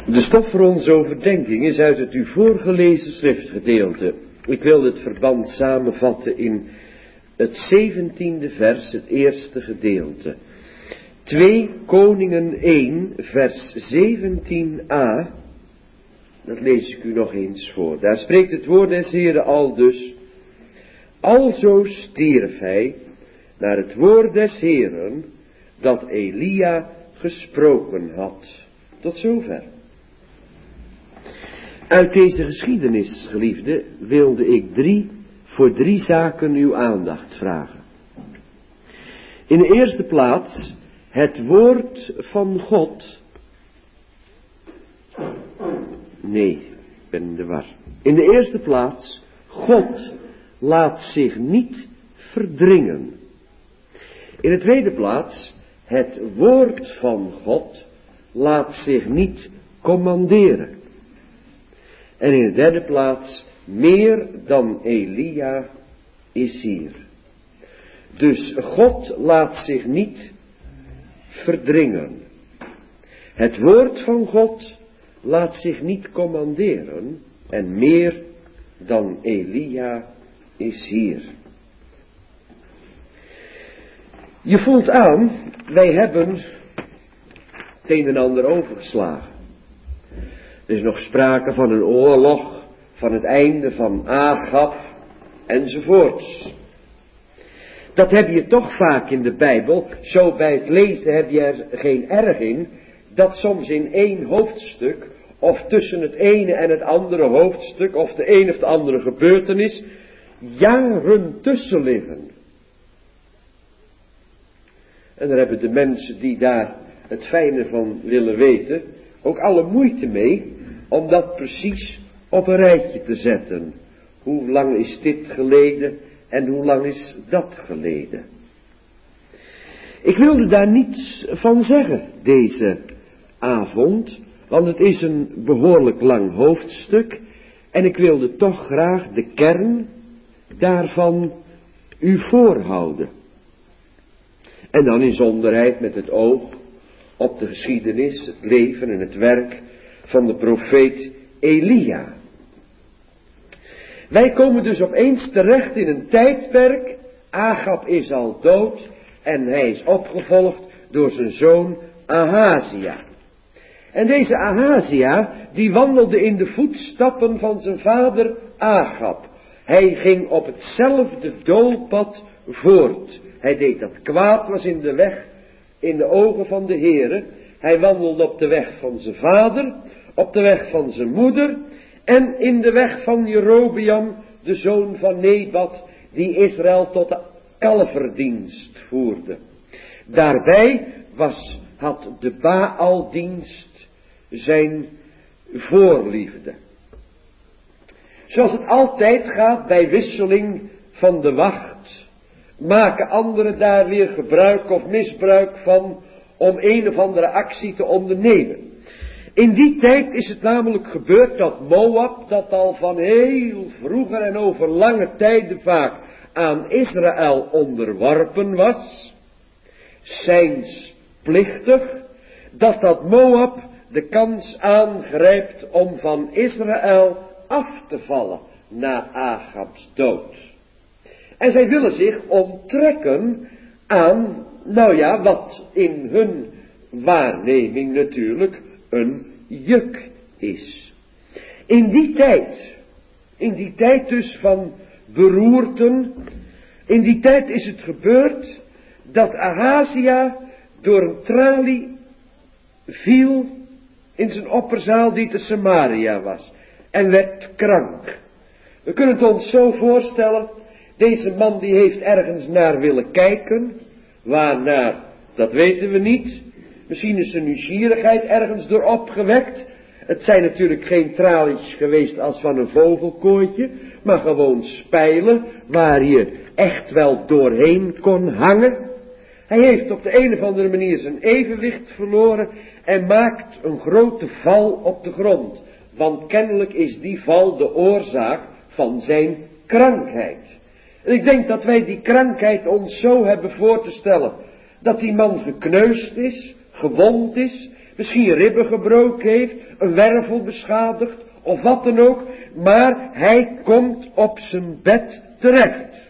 De stof voor onze overdenking is uit het u voorgelezen schriftgedeelte. Ik wil het verband samenvatten in het 17e vers, het eerste gedeelte. 2 Koningen 1, vers 17a. Dat lees ik u nog eens voor. Daar spreekt het woord des Heeren aldus. Alzo stierf hij naar het woord des Heeren dat Elia gesproken had. Tot zover. Uit deze geschiedenis, geliefde, wilde ik voor drie zaken uw aandacht vragen. In de eerste plaats het woord van God. Nee, ik ben in de war. In de eerste plaats, God laat zich niet verdringen. In de tweede plaats, het woord van God laat zich niet commanderen. En in de derde plaats, meer dan Elia is hier. Dus God laat zich niet verdringen. Het woord van God laat zich niet commanderen. En meer dan Elia is hier. Je voelt aan, wij hebben het een en ander overgeslagen. Er is nog sprake van een oorlog, van het einde van Agab, enzovoorts. Dat heb je toch vaak in de Bijbel. Zo bij het lezen heb je er geen erg in, dat soms in één hoofdstuk, of tussen het ene en het andere hoofdstuk, of de een of de andere gebeurtenis, jaren tussen liggen. En daar hebben de mensen die daar het fijne van willen weten, ook alle moeite mee, om dat precies op een rijtje te zetten. Hoe lang is dit geleden en hoe lang is dat geleden? Ik wilde daar niets van zeggen deze avond, want het is een behoorlijk lang hoofdstuk en ik wilde toch graag de kern daarvan u voorhouden. En dan in zonderheid met het oog op de geschiedenis, het leven en het werk van de profeet Elia. Wij komen dus opeens terecht in een tijdperk. Agab is al dood en hij is opgevolgd door zijn zoon Ahazia. En deze Ahazia, die wandelde in de voetstappen van zijn vader Agab. Hij ging op hetzelfde doolpad voort. Hij deed dat kwaad was in de weg, in de ogen van de Heere. Hij wandelde op de weg van zijn vader, op de weg van zijn moeder en in de weg van Jerobeam, de zoon van Nebat, die Israël tot de kalverdienst voerde. Daarbij had de Baaldienst zijn voorliefde. Zoals het altijd gaat bij wisseling van de wacht, maken anderen daar weer gebruik of misbruik van om een of andere actie te ondernemen. In die tijd is het namelijk gebeurd dat Moab, dat al van heel vroeger en over lange tijden vaak aan Israël onderworpen was, zijnsplichtig, dat Moab de kans aangrijpt om van Israël af te vallen na Agabs dood. En zij willen zich onttrekken aan, wat in hun waarneming natuurlijk een juk is. In die tijd dus van beroerten, in die tijd is het gebeurd dat Ahazia door een tralie viel in zijn opperzaal die te Samaria was en werd krank. We kunnen het ons zo voorstellen, deze man die heeft ergens naar willen kijken, waarnaar, dat weten we niet. Misschien is zijn nieuwsgierigheid ergens door opgewekt. Het zijn natuurlijk geen tralies geweest als van een vogelkooitje, maar gewoon spijlen waar je echt wel doorheen kon hangen. Hij heeft op de een of andere manier zijn evenwicht verloren en maakt een grote val op de grond. Want kennelijk is die val de oorzaak van zijn krankheid. En ik denk dat wij die krankheid ons zo hebben voor te stellen, dat die man gekneusd is, gewond is, misschien ribben gebroken heeft, een wervel beschadigd, of wat dan ook, maar hij komt op zijn bed terecht.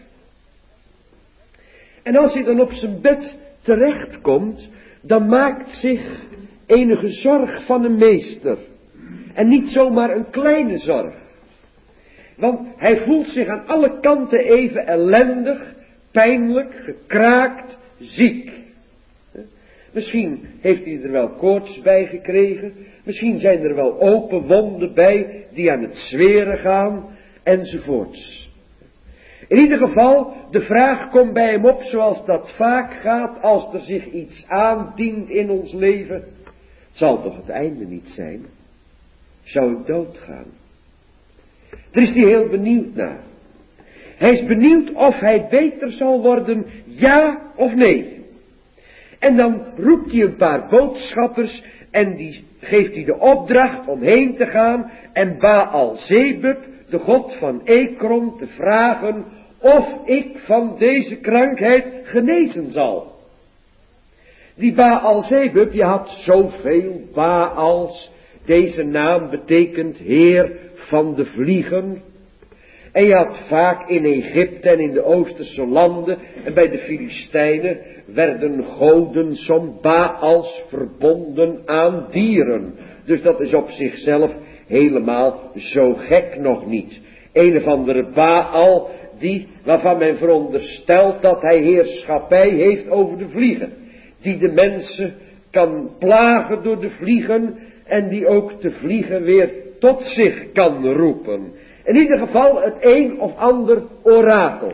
En als hij dan op zijn bed terecht komt, dan maakt zich enige zorg van een meester. En niet zomaar een kleine zorg. Want hij voelt zich aan alle kanten even ellendig, pijnlijk, gekraakt, ziek. Misschien heeft hij er wel koorts bij gekregen. Misschien zijn er wel open wonden bij die aan het zweren gaan, enzovoorts. In ieder geval, de vraag komt bij hem op zoals dat vaak gaat als er zich iets aandient in ons leven. Het zal toch het einde niet zijn? Zou ik doodgaan? Daar is hij heel benieuwd naar. Hij is benieuwd of hij beter zal worden, ja of nee. En dan roept hij een paar boodschappers en die geeft hij de opdracht om heen te gaan en Baal-Zebub, de god van Ekron, te vragen of ik van deze krankheid genezen zal. Die Baal-Zebub, je had zoveel Baals. Deze naam betekent heer van de vliegen. En je had vaak in Egypte en in de Oosterse landen en bij de Filistijnen werden goden som Baals verbonden aan dieren. Dus dat is op zichzelf helemaal zo gek nog niet. Een of andere Baal waarvan men veronderstelt dat hij heerschappij heeft over de vliegen. Die de mensen kan plagen door de vliegen en die ook de vliegen weer tot zich kan roepen. In ieder geval het een of ander orakel.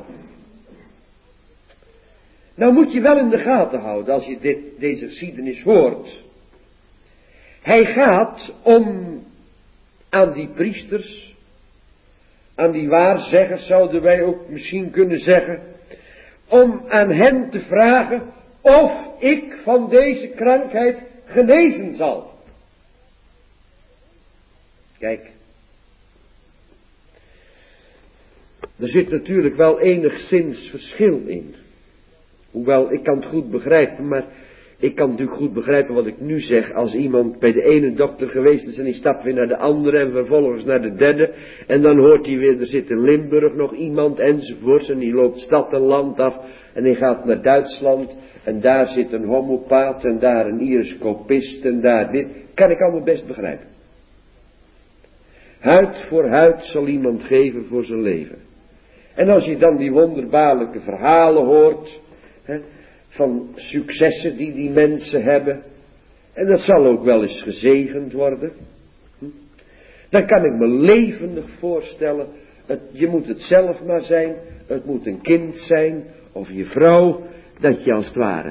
Nou moet je wel in de gaten houden als je deze geschiedenis hoort. Hij gaat om aan die priesters, aan die waarzeggers zouden wij ook misschien kunnen zeggen, om aan hen te vragen of ik van deze krankheid genezen zal. Kijk. Er zit natuurlijk wel enigszins verschil in. Hoewel, ik kan het goed begrijpen, maar ik kan natuurlijk goed begrijpen wat ik nu zeg. Als iemand bij de ene dokter geweest is en die stapt weer naar de andere en vervolgens naar de derde. En dan hoort hij weer, er zit in Limburg nog iemand enzovoorts. En die loopt stad en land af en hij gaat naar Duitsland. En daar zit een homopaat en daar een ioscopist en daar dit. Kan ik allemaal best begrijpen. Huid voor huid zal iemand geven voor zijn leven. En als je dan die wonderbaarlijke verhalen hoort, van successen die mensen hebben, en dat zal ook wel eens gezegend worden, dan kan ik me levendig voorstellen, je moet het zelf maar zijn, het moet een kind zijn, of je vrouw, dat je als het ware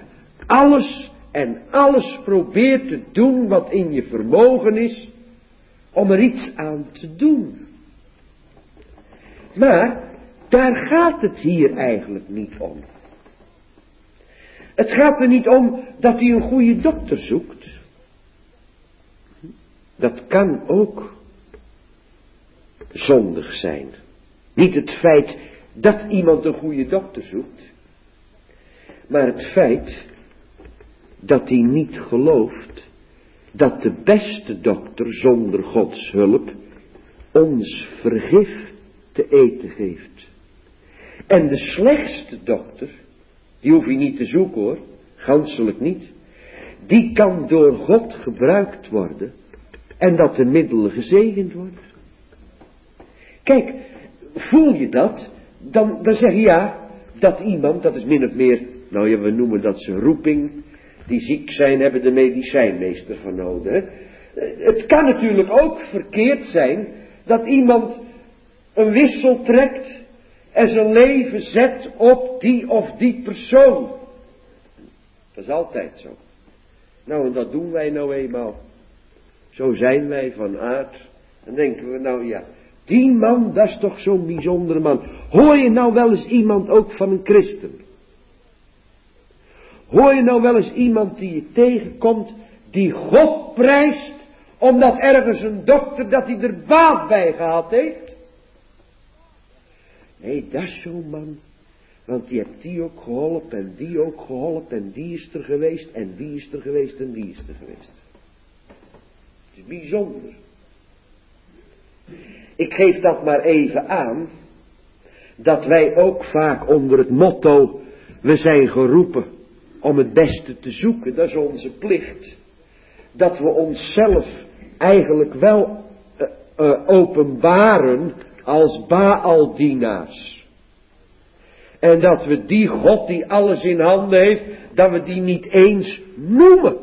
alles probeert te doen wat in je vermogen is, om er iets aan te doen. Maar daar gaat het hier eigenlijk niet om. Het gaat er niet om dat hij een goede dokter zoekt. Dat kan ook zondig zijn. Niet het feit dat iemand een goede dokter zoekt, maar het feit dat hij niet gelooft dat de beste dokter zonder Gods hulp ons vergif te eten geeft. En de slechtste dokter, die hoef je niet te zoeken hoor, ganselijk niet, die kan door God gebruikt worden en dat de middelen gezegend worden. Kijk, voel je dat, dan zeg je ja, dat iemand, dat is min of meer, nou ja, we noemen dat zijn roeping, die ziek zijn, hebben de medicijnmeester van nodig. Hè? Het kan natuurlijk ook verkeerd zijn dat iemand een wissel trekt en zijn leven zet op die of die persoon. Dat is altijd zo. Nou, en dat doen wij nou eenmaal. Zo zijn wij van aard. Dan denken we nou ja, die man, dat is toch zo'n bijzondere man. Hoor je nou wel eens iemand ook van een christen? Hoor je nou wel eens iemand die je tegenkomt, die God prijst, omdat ergens een dokter, dat hij er baat bij gehad heeft? Nee, dat is zo'n man. Want die hebt die ook geholpen en die ook geholpen en die is er geweest en die is er geweest en die is er geweest. Het is bijzonder. Ik geef dat maar even aan, dat wij ook vaak onder het motto, we zijn geroepen om het beste te zoeken, dat is onze plicht, dat we onszelf eigenlijk wel openbaren als Baaldienaars. En dat we die God die alles in handen heeft, dat we die niet eens noemen.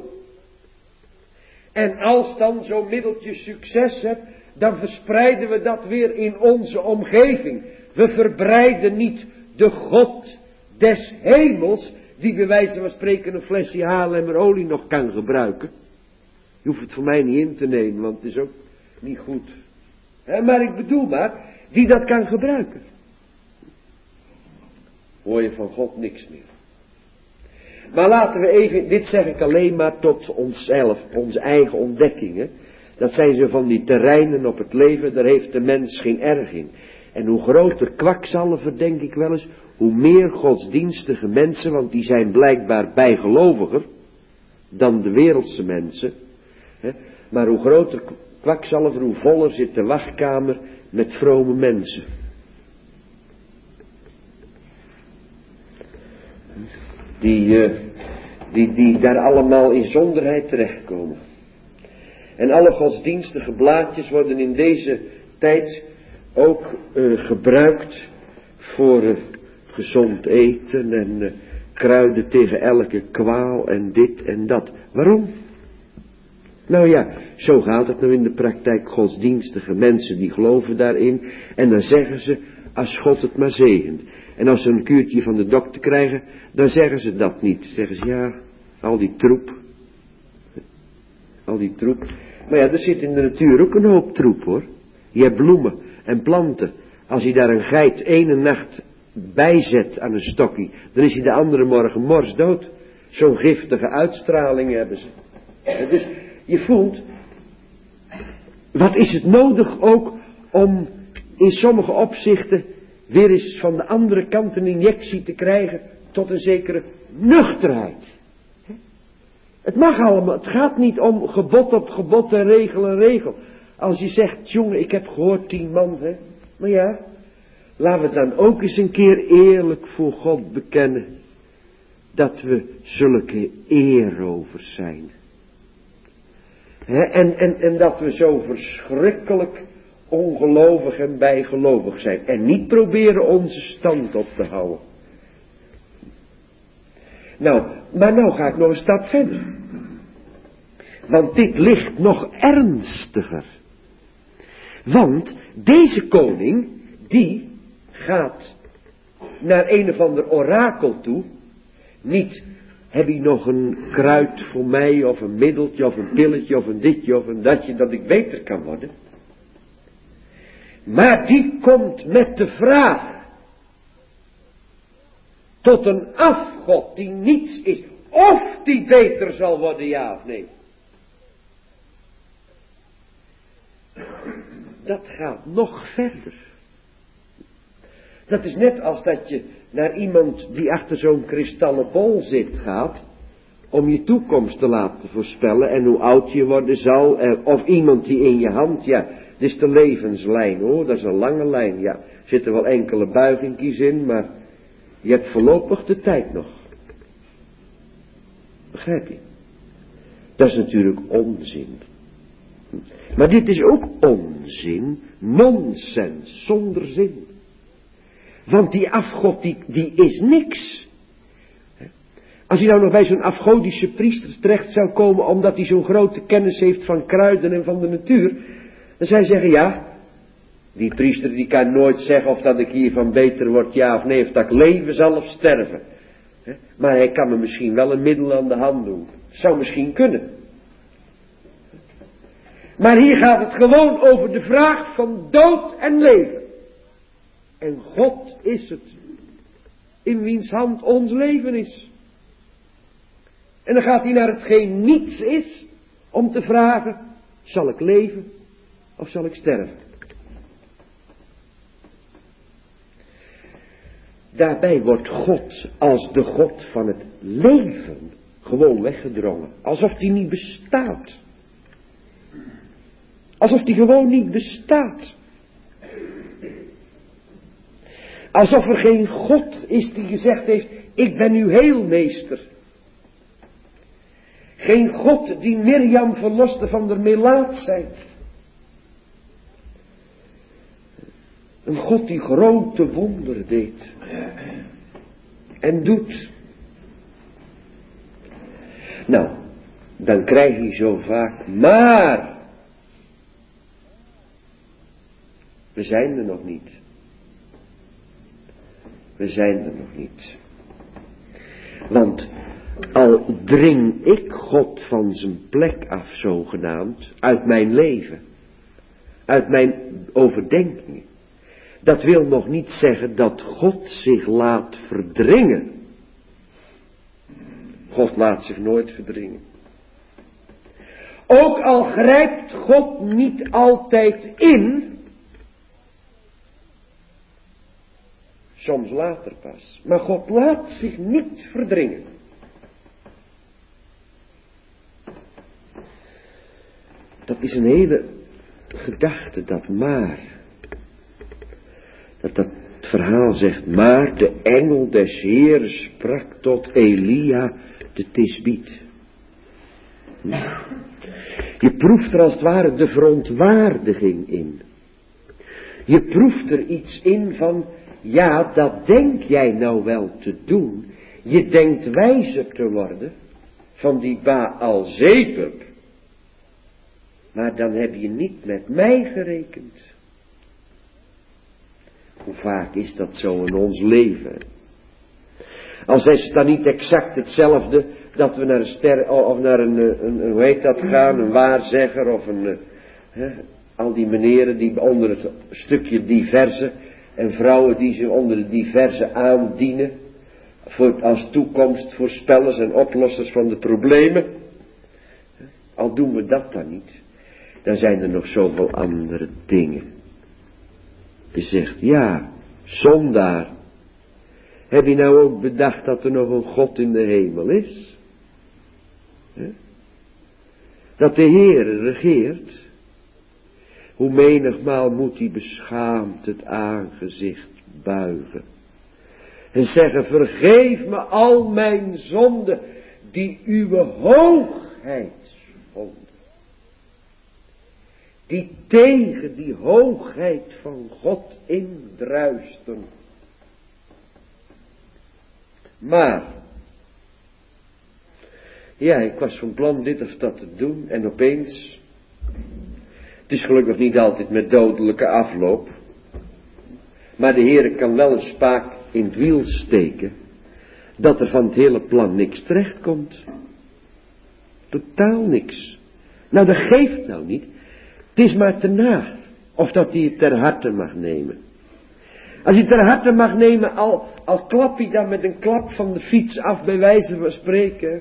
En als dan zo'n middeltje succes hebt, dan verspreiden we dat weer in onze omgeving. We verbreiden niet de God des hemels, die bij wijze van spreken een flesje Haarlemmerolie nog kan gebruiken. Je hoeft het voor mij niet in te nemen, want het is ook niet goed. Maar ik bedoel maar, die dat kan gebruiken. Hoor je van God niks meer. Maar laten we even, dit zeg ik alleen maar tot onszelf, onze eigen ontdekkingen. Dat zijn zo van die terreinen op het leven, daar heeft de mens geen erg in. En hoe groter kwakzalver, denk ik wel eens, hoe meer godsdienstige mensen, want die zijn blijkbaar bijgeloviger dan de wereldse mensen. Maar hoe groter kwakzalver, hoe voller zit de wachtkamer met vrome mensen. Die daar allemaal in zonderheid terechtkomen. En alle godsdienstige blaadjes worden in deze tijd ook gebruikt voor gezond eten en kruiden tegen elke kwaal en dit en dat. Waarom? Nou ja, zo gaat het nou in de praktijk. Godsdienstige mensen die geloven daarin en dan zeggen ze, als God het maar zegent. En als ze een kuurtje van de dokter krijgen, dan zeggen ze dat niet. Dan zeggen ze, ja, al die troep. Al die troep. Maar ja, er zit in de natuur ook een hoop troep hoor. Je hebt bloemen en planten. Als je daar een geit ene nacht bijzet aan een stokje, dan is hij de andere morgen morsdood. Zo'n giftige uitstraling hebben ze. En dus je voelt, wat is het nodig ook om in sommige opzichten weer eens van de andere kant een injectie te krijgen tot een zekere nuchterheid. Het mag allemaal, het gaat niet om gebod op gebod en regel. Als je zegt, jongen, ik heb gehoord 10 man, hè. Maar ja, laten we dan ook eens een keer eerlijk voor God bekennen dat we zulke eerovers zijn. En dat we zo verschrikkelijk ongelovig en bijgelovig zijn. En niet proberen onze stand op te houden. Nou, maar nou ga ik nog een stap verder. Want dit ligt nog ernstiger. Want deze koning, die gaat naar een of ander orakel toe. Niet, heb je nog een kruid voor mij, of een middeltje, of een pilletje, of een ditje, of een datje, dat ik beter kan worden. Maar die komt met de vraag tot een afgod die niets is, of die beter zal worden, ja of nee. Dat gaat nog verder. Dat is net als dat je naar iemand die achter zo'n kristallen bol zit gaat, om je toekomst te laten voorspellen en hoe oud je worden zal, of iemand die in je hand, ja, dit is de levenslijn hoor, dat is een lange lijn, ja, er zitten wel enkele buigingjes in, maar je hebt voorlopig de tijd nog. Begrijp je? Dat is natuurlijk onzin. Maar dit is ook onzin, nonsens, zonder zin. Want die afgod die is niks. Als hij nou nog bij zo'n afgodische priester terecht zou komen, omdat hij zo'n grote kennis heeft van kruiden en van de natuur, dan zou hij zeggen, ja, die priester die kan nooit zeggen of dat ik hiervan beter word, ja of nee, of dat ik leven zal of sterven. Maar hij kan me misschien wel een middel aan de hand doen. Zou misschien kunnen. Maar hier gaat het gewoon over de vraag van dood en leven. En God is het, in wiens hand ons leven is. En dan gaat hij naar hetgeen niets is, om te vragen, zal ik leven of zal ik sterven? Daarbij wordt God als de God van het leven gewoon weggedrongen, alsof hij niet bestaat. Alsof die gewoon niet bestaat. Alsof er geen God is die gezegd heeft, ik ben uw heelmeester. Geen God die Mirjam verloste van de melaatsheid. Een God die grote wonderen deed. En doet. Nou, dan krijg je zo vaak, maar we zijn er nog niet. We zijn er nog niet. Want al dring ik God van zijn plek af, zogenaamd, uit mijn leven, uit mijn overdenkingen, dat wil nog niet zeggen dat God zich laat verdringen. God laat zich nooit verdringen. Ook al grijpt God niet altijd in, soms later pas, maar God laat zich niet verdringen. Dat is een hele gedachte, dat maar. Dat verhaal zegt, maar de engel des Heeren sprak tot Elia de Tisbiet. Je proeft er als het ware de verontwaardiging in. Je proeft er iets in van, ja, dat denk jij nou wel te doen. Je denkt wijzer te worden van die Baal Zebub. Maar dan heb je niet met mij gerekend. Hoe vaak is dat zo in ons leven? Als is het dan niet exact hetzelfde dat we naar een ster, of naar een hoe heet dat gaan, een waarzegger of al die meneren die onder het stukje diverse en vrouwen die zich onder de diverse aandienen als toekomstvoorspellers en oplossers van de problemen. Al doen we dat dan niet, dan zijn er nog zoveel andere dingen. Je zegt, ja, zondaar. Heb je nou ook bedacht dat er nog een God in de hemel is? Dat de Heere regeert. Hoe menigmaal moet hij beschaamd het aangezicht buigen. En zeggen, vergeef me al mijn zonden die uw hoogheid schonden. Die tegen die hoogheid van God indruisten. Maar, ja, ik was van plan dit of dat te doen en opeens, het is gelukkig niet altijd met dodelijke afloop, maar de Heere kan wel een spaak in het wiel steken, dat er van het hele plan niks terechtkomt. Totaal niks. Nou, dat geeft nou niet. Het is maar te na of dat hij het ter harte mag nemen. Als hij ter harte mag nemen, al klap hij dan met een klap van de fiets af, bij wijze van spreken.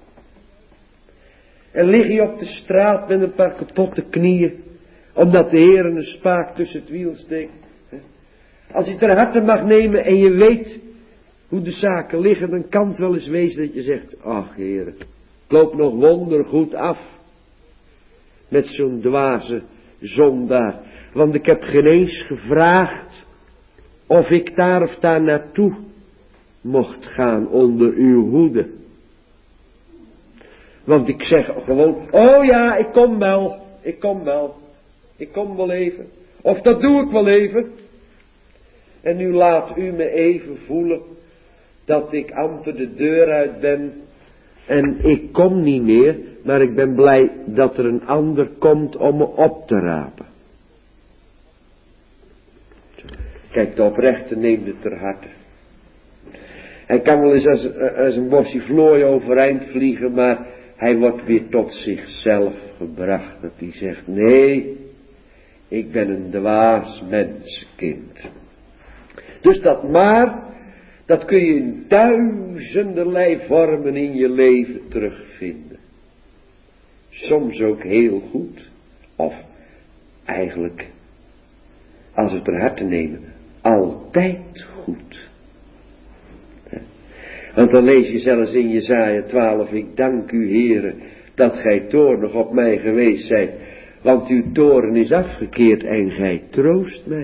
En lig je op de straat met een paar kapotte knieën, omdat de Heer een spaak tussen het wiel steekt. Als hij ter harte mag nemen en je weet hoe de zaken liggen, dan kan het wel eens wezen dat je zegt, ach Heer, ik loop nog wondergoed af. Met zo'n dwaze zondaar. Want ik heb geen eens gevraagd of ik daar of daar naartoe mocht gaan onder uw hoede. Want ik zeg gewoon, oh ja, ik kom wel even. Of dat doe ik wel even. En nu laat u me even voelen dat ik amper de deur uit ben en ik kom niet meer, maar ik ben blij dat er een ander komt om me op te rapen. Kijk, de oprechte neemt het ter harte. Hij kan wel eens als een bosje vlooien overeind vliegen, maar hij wordt weer tot zichzelf gebracht. Dat hij zegt, nee, ik ben een dwaas mensenkind. Dus dat maar, dat kun je in duizenderlei vormen in je leven terugvinden. Soms ook heel goed, of eigenlijk, als we het ter harte nemen, altijd goed. Want dan lees je zelfs in Jesaja 12, ik dank u Heere, dat gij toornig op mij geweest zijt, want uw toorn is afgekeerd en gij troost mij.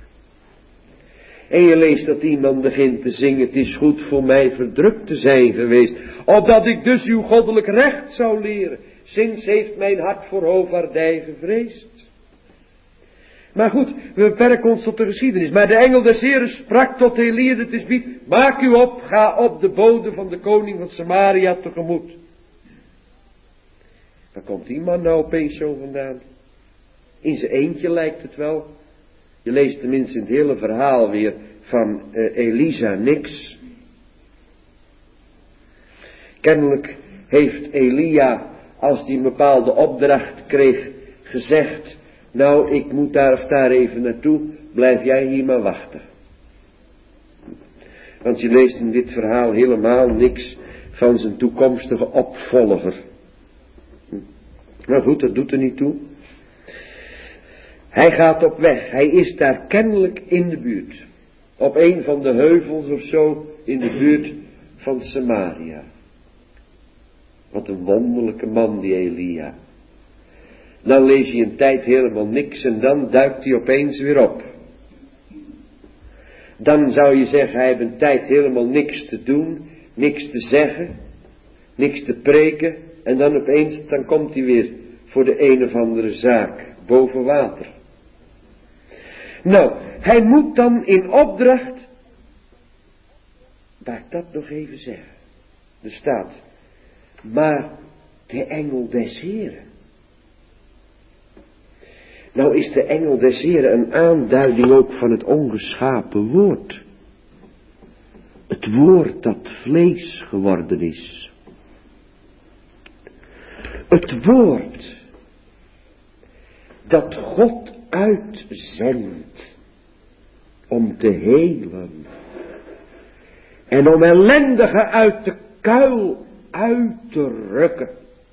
En je leest dat iemand begint te zingen, het is goed voor mij verdrukt te zijn geweest, opdat ik dus uw goddelijk recht zou leren. Sinds heeft mijn hart voor hoofdvaardij gevreesd. Maar goed, we beperken ons tot de geschiedenis. Maar de engel des Heren sprak tot Elia de Tisbiet, maak u op, ga op de bode van de koning van Samaria tegemoet. Waar komt die man nou opeens zo vandaan? In zijn eentje lijkt het wel. Je leest tenminste in het hele verhaal weer van Elisa niks. Kennelijk heeft Elia, als hij een bepaalde opdracht kreeg, gezegd, nou, ik moet daar of daar even naartoe, blijf jij hier maar wachten. Want je leest in dit verhaal helemaal niks van zijn toekomstige opvolger. Nou goed, dat doet er niet toe. Hij gaat op weg, hij is daar kennelijk in de buurt. Op een van de heuvels of zo, in de buurt van Samaria. Wat een wonderlijke man die Elia. Dan lees je een tijd helemaal niks en dan duikt hij opeens weer op. Dan zou je zeggen, hij heeft een tijd helemaal niks te doen, niks te zeggen, niks te preken. En dan opeens, dan komt hij weer voor de een of andere zaak, boven water. Nou, hij moet dan in opdracht, laat ik dat nog even zeggen. Er staat, maar de engel des Heren. Nou is de engel des Heren een aanduiding ook van het ongeschapen woord. Het woord dat vlees geworden is. Het woord dat God uitzendt om te helen. En om ellendigen uit de kuil uit te rukken.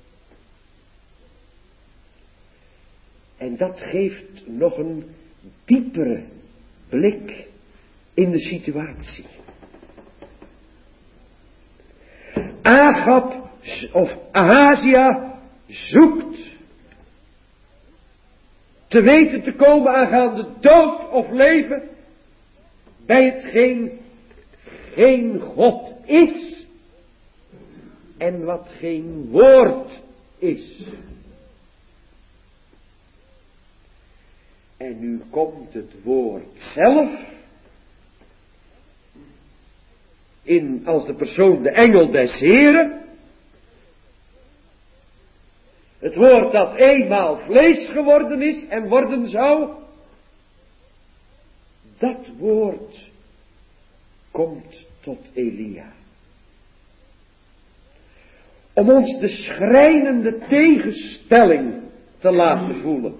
En dat geeft nog een diepere blik in de situatie. Agab of Ahazia zoekt te weten te komen aangaande dood of leven bij hetgeen geen God is en wat geen woord is. En nu komt het woord zelf in als de persoon, de engel des Heren. Het woord dat eenmaal vlees geworden is en worden zou. Dat woord komt tot Elia. Om ons de schrijnende tegenstelling te laten voelen.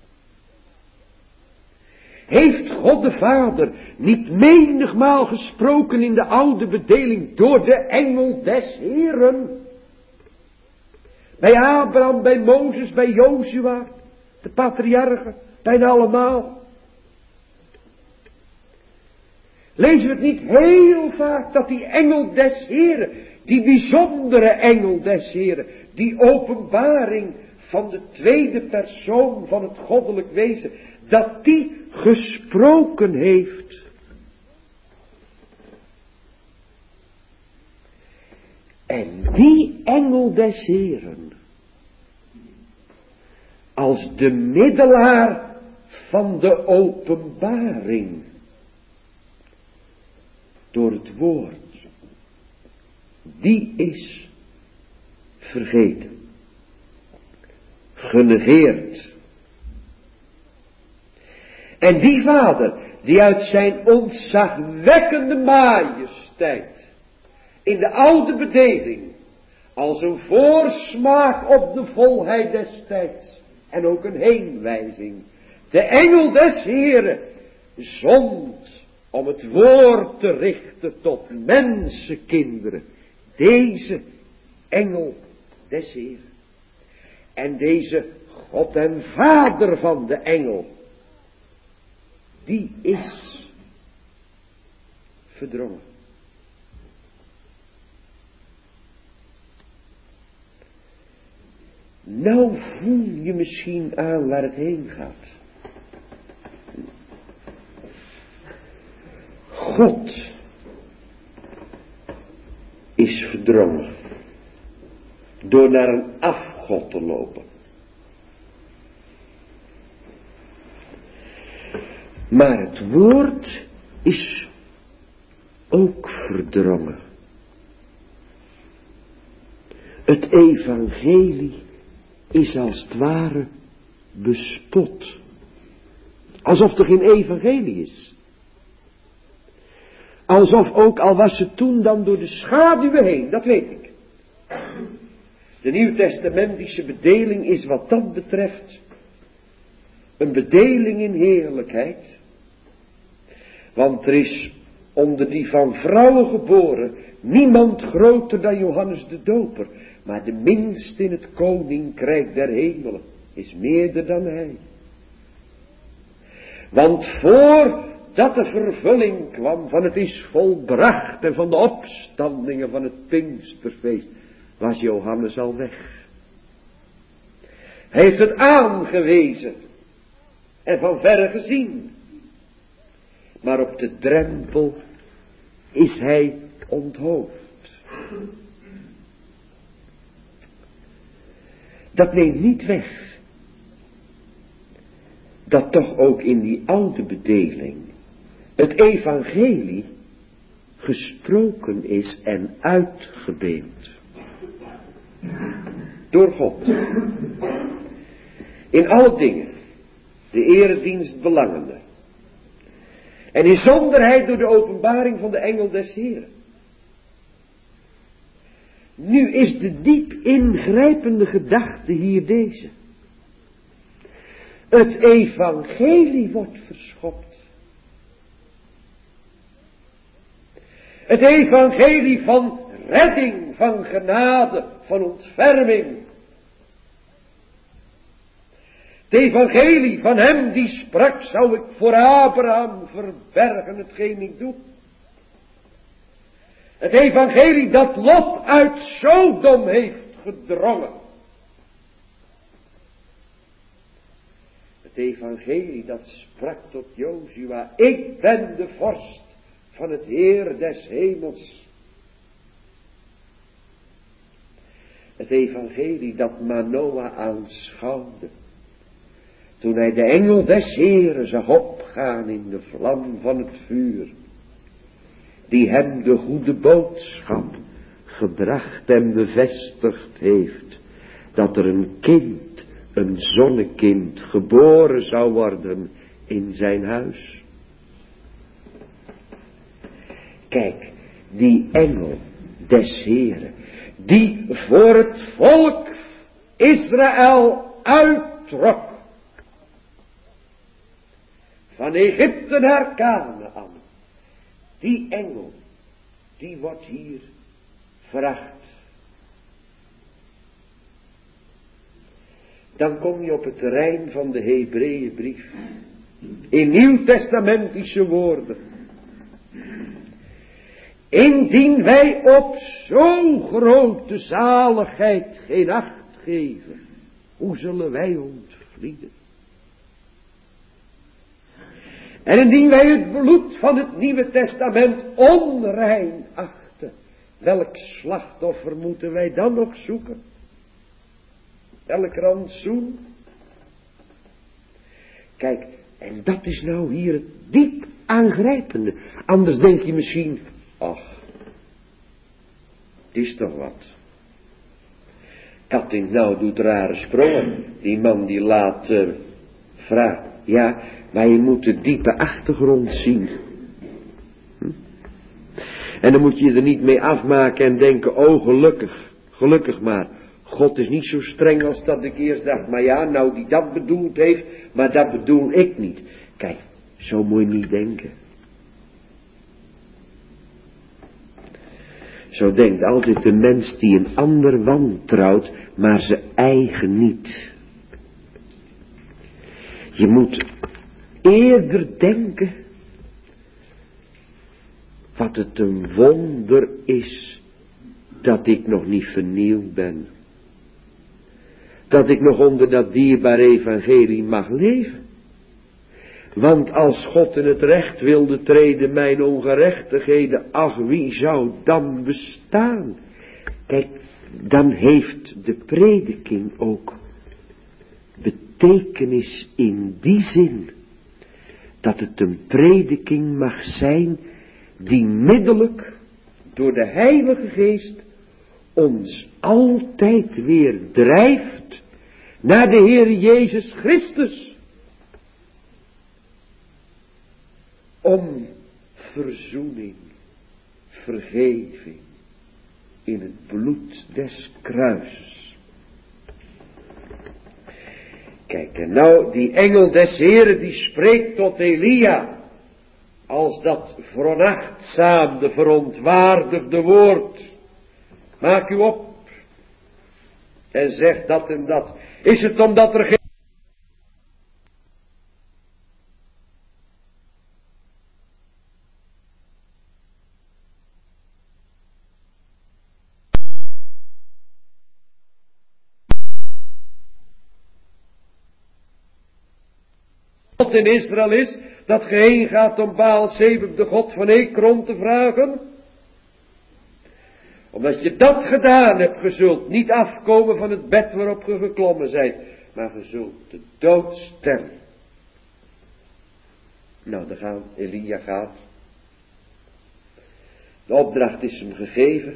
Heeft God de Vader niet menigmaal gesproken in de oude bedeling door de engel des Heren? Bij Abraham, bij Mozes, bij Jozua, de patriarchen, bijna allemaal. Lezen we het niet heel vaak dat die engel des Heren, die bijzondere engel des Heren, die openbaring van de tweede persoon van het goddelijk wezen, dat die gesproken heeft. En die engel des Heren, als de middelaar van de openbaring, door het woord, die is vergeten, genegeerd. En die Vader, die uit zijn ontzagwekkende majesteit, in de oude bedeling, als een voorsmaak op de volheid des tijds, en ook een heenwijzing, de engel des Heren zond om het woord te richten tot mensenkinderen, deze engel des Heren. En deze God en Vader van de engel, die is verdrongen. Nou voel je misschien aan waar het heen gaat. God is verdrongen door naar een afgod te lopen. Maar het woord is ook verdrongen. Het evangelie is als het ware bespot. Alsof er geen evangelie is. Alsof ook al was het toen dan door de schaduwen heen, dat weet ik. De nieuwtestamentische bedeling is wat dat betreft een bedeling in heerlijkheid. Want er is onder die van vrouwen geboren niemand groter dan Johannes de Doper. Maar de minste in het koninkrijk der hemelen is meerder dan hij. Want voordat de vervulling kwam van het is volbracht en van de opstandingen van het Pinksterfeest, was Johannes al weg. Hij heeft het aangewezen en van verre gezien. Maar op de drempel is hij onthoofd. Dat neemt niet weg dat toch ook in die oude bedeling het evangelie gesproken is en uitgebeeld. Door God. In alle dingen. De eredienst belangende. En in zonderheid door de openbaring van de engel des Heren. Nu is de diep ingrijpende gedachte hier deze. Het evangelie wordt verschopt. Het evangelie van redding, van genade, van ontferming. Het evangelie van hem die sprak, zou ik voor Abraham verbergen hetgeen ik doe. Het evangelie dat Lot uit Sodom heeft gedrongen. Het evangelie dat sprak tot Jozua, ik ben de vorst van het Heer des hemels. Het evangelie dat Manoa aanschouwde, toen hij de engel des Heeren zag opgaan in de vlam van het vuur, die hem de goede boodschap gebracht en bevestigd heeft, dat er een kind, een zonnekind, geboren zou worden in zijn huis. Kijk, die engel des Heeren, die voor het volk Israël uittrok, van Egypte naar Kanaän, die engel, die wordt hier veracht. Dan kom je op het terrein van de Hebreeënbrief. In nieuwtestamentische woorden. Indien wij op zo'n grote zaligheid geen acht geven, hoe zullen wij ontvlieden? En indien wij het bloed van het Nieuwe Testament onrein achten, welk slachtoffer moeten wij dan nog zoeken? Welk rantsoen? Kijk, en dat is nou hier het diep aangrijpende. Anders denk je misschien, ach, het is toch wat. Kattink nou doet rare sprongen. Die man die laat vragen. Ja, maar je moet de diepe achtergrond zien. En dan moet je er niet mee afmaken en denken, oh gelukkig maar. God is niet zo streng als dat ik eerst dacht. Maar ja, nou die dat bedoeld heeft, maar dat bedoel ik niet. Kijk, zo moet je niet denken. Zo denkt altijd de mens die een ander wantrouwt, maar zijn eigen niet. Je moet eerder denken, wat het een wonder is, dat ik nog niet vernieuwd ben. dat ik nog onder dat dierbare evangelie mag leven. Want als God in het recht wilde treden mijn ongerechtigheden, ach, wie zou dan bestaan? Kijk, dan heeft de prediking ook betekenis in die zin, dat het een prediking mag zijn die middelijk door de Heilige Geest ons altijd weer drijft naar de Heer Jezus Christus. Om verzoening, vergeving in het bloed des kruises. Kijk, en nou die engel des Heren die spreekt tot Elia, als dat veronachtzaamde, verontwaardigde woord. Maak u op en zeg dat en dat. Is het omdat er geen God in Israël is, dat ge heen gaat om Baal-Zebub, de god van Ekron, te vragen? Omdat je dat gedaan hebt, ge zult niet afkomen van het bed waarop ge geklommen zijt, maar ge zult de dood sterven. Nou, Elia gaat. De opdracht is hem gegeven.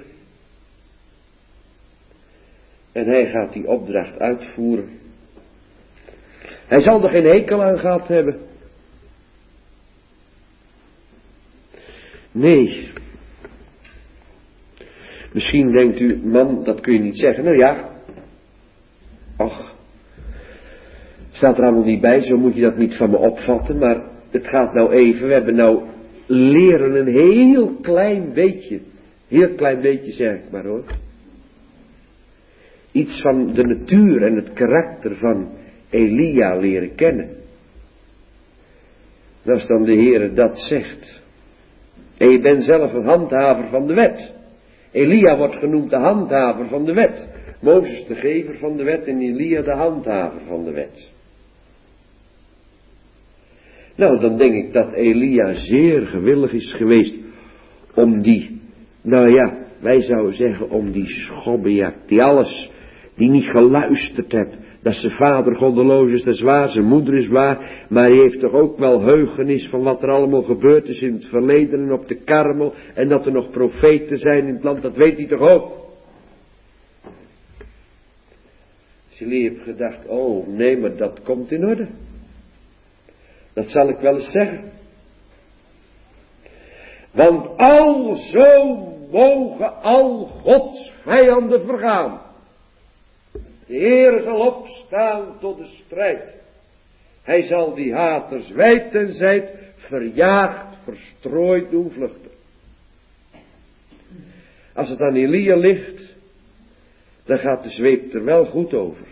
En hij gaat die opdracht uitvoeren. Hij zal er geen hekel aan gehad hebben. Nee. Misschien denkt u, man, dat kun je niet zeggen. Nou ja. Och. Staat er allemaal niet bij, zo moet je dat niet van me opvatten. Maar het gaat nou even, we hebben nou leren een heel klein beetje. Heel klein beetje zeg ik maar hoor. Iets van de natuur en het karakter van Elia leren kennen. Als dan de Heere dat zegt. En je bent zelf een handhaver van de wet. Elia wordt genoemd de handhaver van de wet. Mozes de gever van de wet en Elia de handhaver van de wet. Nou, dan denk ik dat Elia zeer gewillig is geweest om die, nou ja, wij zouden zeggen om die schobbejaak, die niet geluisterd hebt. Dat zijn vader goddeloos is, dat is waar, zijn moeder is waar, maar hij heeft toch ook wel heugenis van wat er allemaal gebeurd is in het verleden en op de Karmel, en dat er nog profeten zijn in het land, dat weet hij toch ook. Elia heeft gedacht, oh nee, maar dat komt in orde. Dat zal ik wel eens zeggen. Want alzo mogen al Gods vijanden vergaan. De Heer zal opstaan tot de strijd. Hij zal die haters wijd en zijd verjaagd, verstrooid doen vluchten. Als het aan Elia ligt, dan gaat de zweep er wel goed over.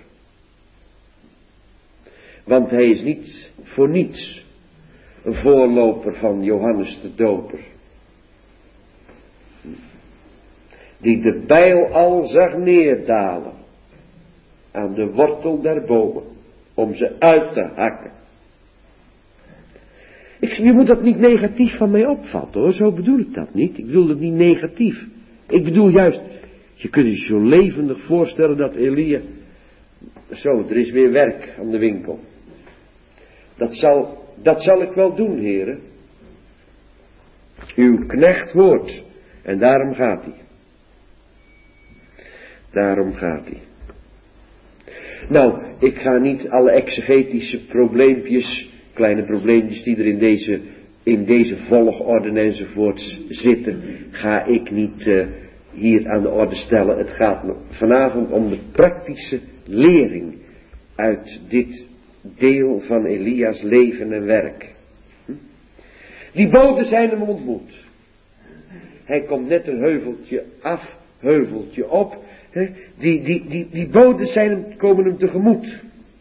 Want hij is niet voor niets een voorloper van Johannes de Doper. Die de bijl al zag neerdalen aan de wortel der bomen, om ze uit te hakken. Je moet dat niet negatief van mij opvatten hoor, zo bedoel ik dat niet. Ik bedoel het niet negatief. Ik bedoel juist, je kunt je zo levendig voorstellen dat Elia, zo, er is weer werk aan de winkel. Dat zal ik wel doen, heren. Uw knecht hoort, en daarom gaat hij. Daarom gaat hij. Nou, ik ga niet alle exegetische probleempjes, kleine probleempjes die er in deze volgorde enzovoorts zitten, ga ik niet hier aan de orde stellen. Het gaat me vanavond om de praktische lering uit dit deel van Elia's leven en werk. Die boden zijn hem ontmoet. Hij komt net een heuveltje af, heuveltje op. Die boden komen hem tegemoet.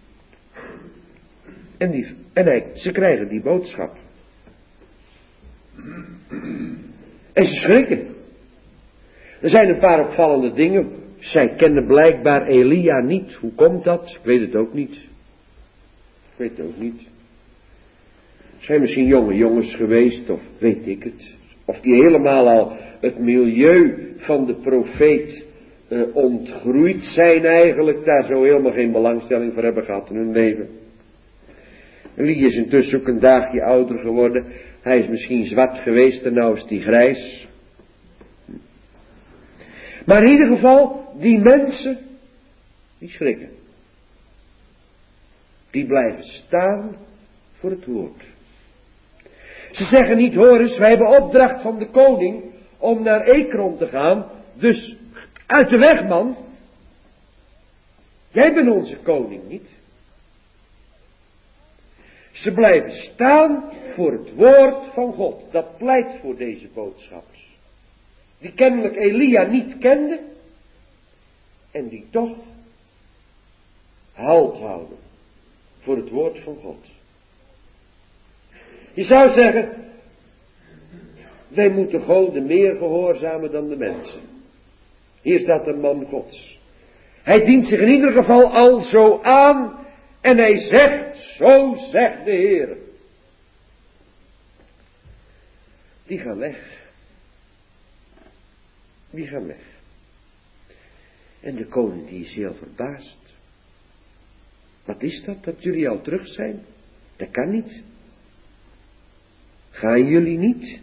Ze krijgen die boodschap. En ze schrikken. Er zijn een paar opvallende dingen. zij kennen blijkbaar Elia niet. Hoe komt dat? Ik weet het ook niet. Zijn misschien jonge jongens geweest, of weet ik het. Of die helemaal al het milieu van de profeet ontgroeid zijn eigenlijk. Daar zo helemaal geen belangstelling voor hebben gehad in hun leven. Elia is intussen ook een dagje ouder geworden. Hij is misschien zwart geweest en nou is hij grijs. Maar in ieder geval, die mensen, die schrikken. Die blijven staan voor het woord. Ze zeggen niet, hoor eens, wij hebben opdracht van de koning om naar Ekron te gaan. Dus uit de weg, man. Jij bent onze koning niet. Ze blijven staan voor het woord van God. Dat pleit voor deze boodschappers. Die kennelijk Elia niet kenden. En die toch halt houden voor het woord van God. Je zou zeggen, wij moeten God meer gehoorzamen dan de mensen. Hier staat een man Gods. Hij dient zich in ieder geval al zo aan en hij zegt, zo zegt de Heer. Die gaan weg. En de koning die is heel verbaasd. Wat is dat jullie al terug zijn? Dat kan niet. Gaan jullie niet?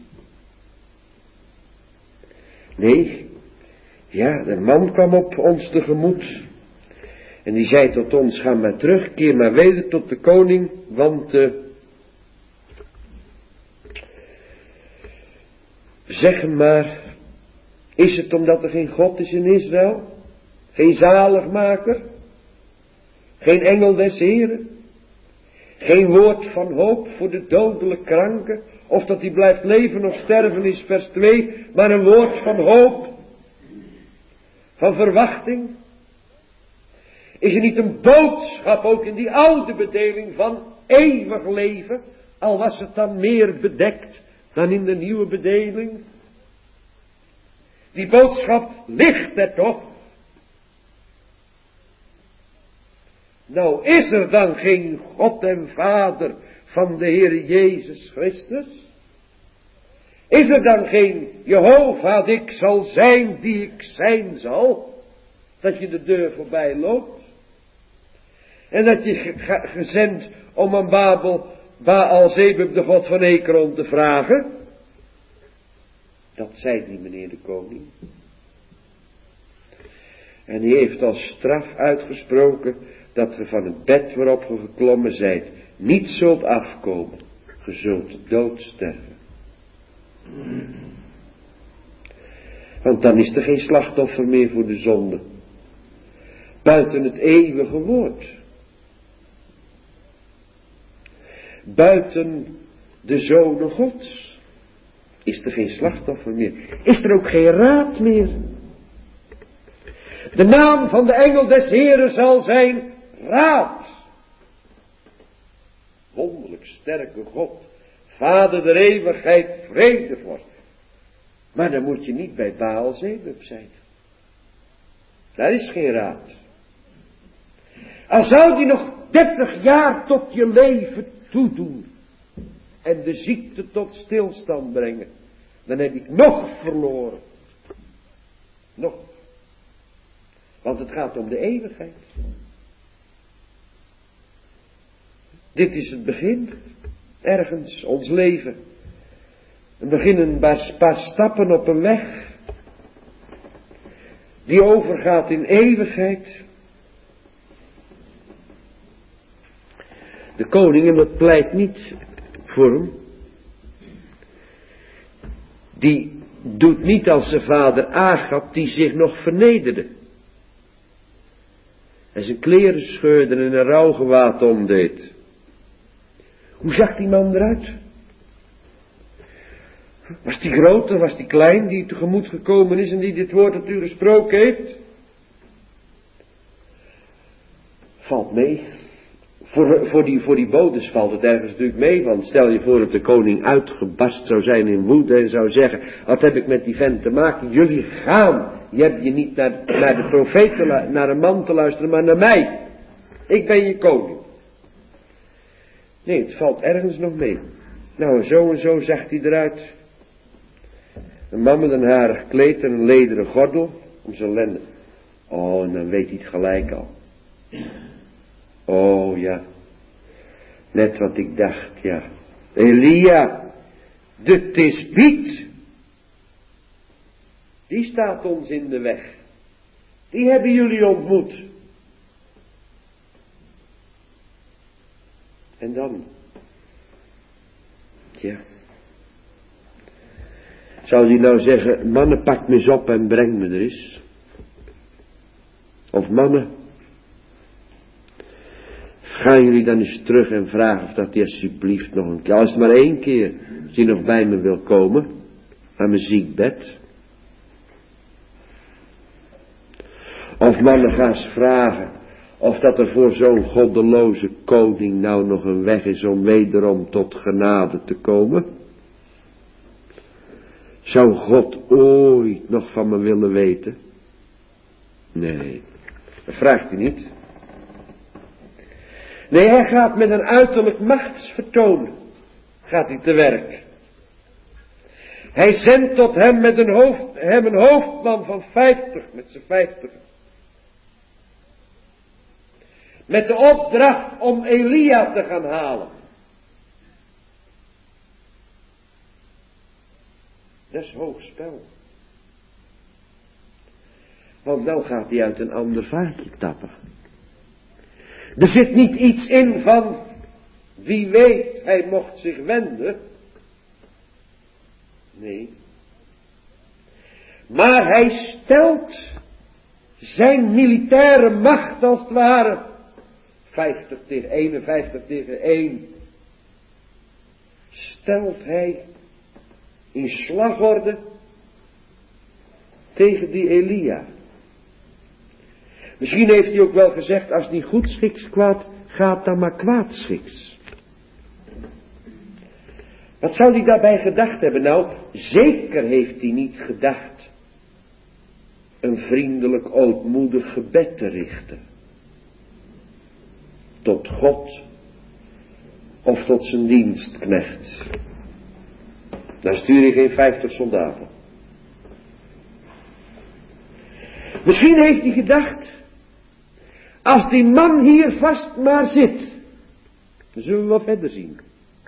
Nee. Ja, de man kwam op ons tegemoet. En die zei tot ons, ga maar terug, keer maar weder tot de koning, want zeg hem maar, is het omdat er geen God is in Israël? Geen zaligmaker? Geen engel des Heren? Geen woord van hoop voor de dodelijk kranke? Of dat hij blijft leven of sterven is vers 2, maar een woord van hoop? Van verwachting? Is er niet een boodschap ook in die oude bedeling van eeuwig leven? Al was het dan meer bedekt dan in de nieuwe bedeling? Die boodschap ligt er toch? Nou is er dan geen God en Vader van de Heer Jezus Christus? Is er dan geen Jehovah, ik zal zijn die ik zijn zal? Dat je de deur voorbij loopt? En dat je gezend om aan Baal-Zebub, de god van Ekron, te vragen? Dat zei die meneer de koning. En hij heeft als straf uitgesproken dat ge van het bed waarop ge geklommen zijt niet zult afkomen. Ge zult dood sterven. Want dan is er geen slachtoffer meer voor de zonde. Buiten het eeuwige woord. Buiten de zonen Gods. Is er geen slachtoffer meer. Is er ook geen raad meer. De naam van de engel des Heren zal zijn raad. Wonderlijk sterke God. Vader der eeuwigheid, vredevorst. Maar dan moet je niet bij Baal-Zebub zijn. Daar is geen raad. Al zou die nog 30 jaar tot je leven toedoen. En de ziekte tot stilstand brengen. Dan heb ik nog verloren. Nog. Want het gaat om de eeuwigheid. Dit is het begin. Ergens, ons leven. We beginnen een paar stappen op een weg. Die overgaat in eeuwigheid. De koning, en dat pleit niet voor hem. Die doet niet als zijn vader Agab, die zich nog vernederde. En zijn kleren scheurde en een rouwgewaad omdeed. Hoe zag die man eruit? Was die groot of was die klein, die tegemoet gekomen is en die dit woord tot u gesproken heeft? Valt mee. Voor die bodes valt het ergens natuurlijk mee, want stel je voor dat de koning uitgebast zou zijn in woede en zou zeggen, wat heb ik met die vent te maken, jullie gaan, je hebt je niet naar de profeet, naar de man te luisteren, maar naar mij. Ik ben je koning. Nee, het valt ergens nog mee. Nou, en zo zag hij eruit. Een man met een harig kleed en een lederen gordel om zijn lenden. Oh, en dan weet hij het gelijk al. Oh ja, net wat ik dacht, ja. Elia, de Tisbiet, die staat ons in de weg. Die hebben jullie ontmoet. En dan, ja. Zou die nou zeggen, mannen, pak me eens op en breng me er eens. Of mannen, gaan jullie dan eens terug en vragen of dat hij alsjeblieft nog een keer, als het maar 1 keer, als hij nog bij me wil komen, aan mijn ziekbed. Of mannen, ga eens vragen of dat er voor zo'n goddeloze koning nou nog een weg is om wederom tot genade te komen. Zou God ooit nog van me willen weten? Nee, dat vraagt hij niet. Nee, hij gaat met een uiterlijk machtsvertoon, gaat hij te werk. Hij zendt tot hem een hoofdman van 50, met zijn 50. Met de opdracht om Elia te gaan halen. Dat is hoog spel. Want nou gaat hij uit een ander vaatje tappen. Er zit niet iets in van, wie weet, hij mocht zich wenden. Nee. Maar hij stelt zijn militaire macht als het ware 50 tegen 51 tegen 1. Stelt hij in slagorde tegen die Elia. Misschien heeft hij ook wel gezegd, als het niet goed schiks kwaad, gaat dan maar kwaad schiks. Wat zou hij daarbij gedacht hebben? Nou, zeker heeft hij niet gedacht een vriendelijk, ootmoedig gebed te richten. Tot God of tot zijn dienstknecht. Dan stuur je geen 50 soldaten. Misschien heeft hij gedacht, als die man hier vast maar zit, dan zullen we wat verder zien.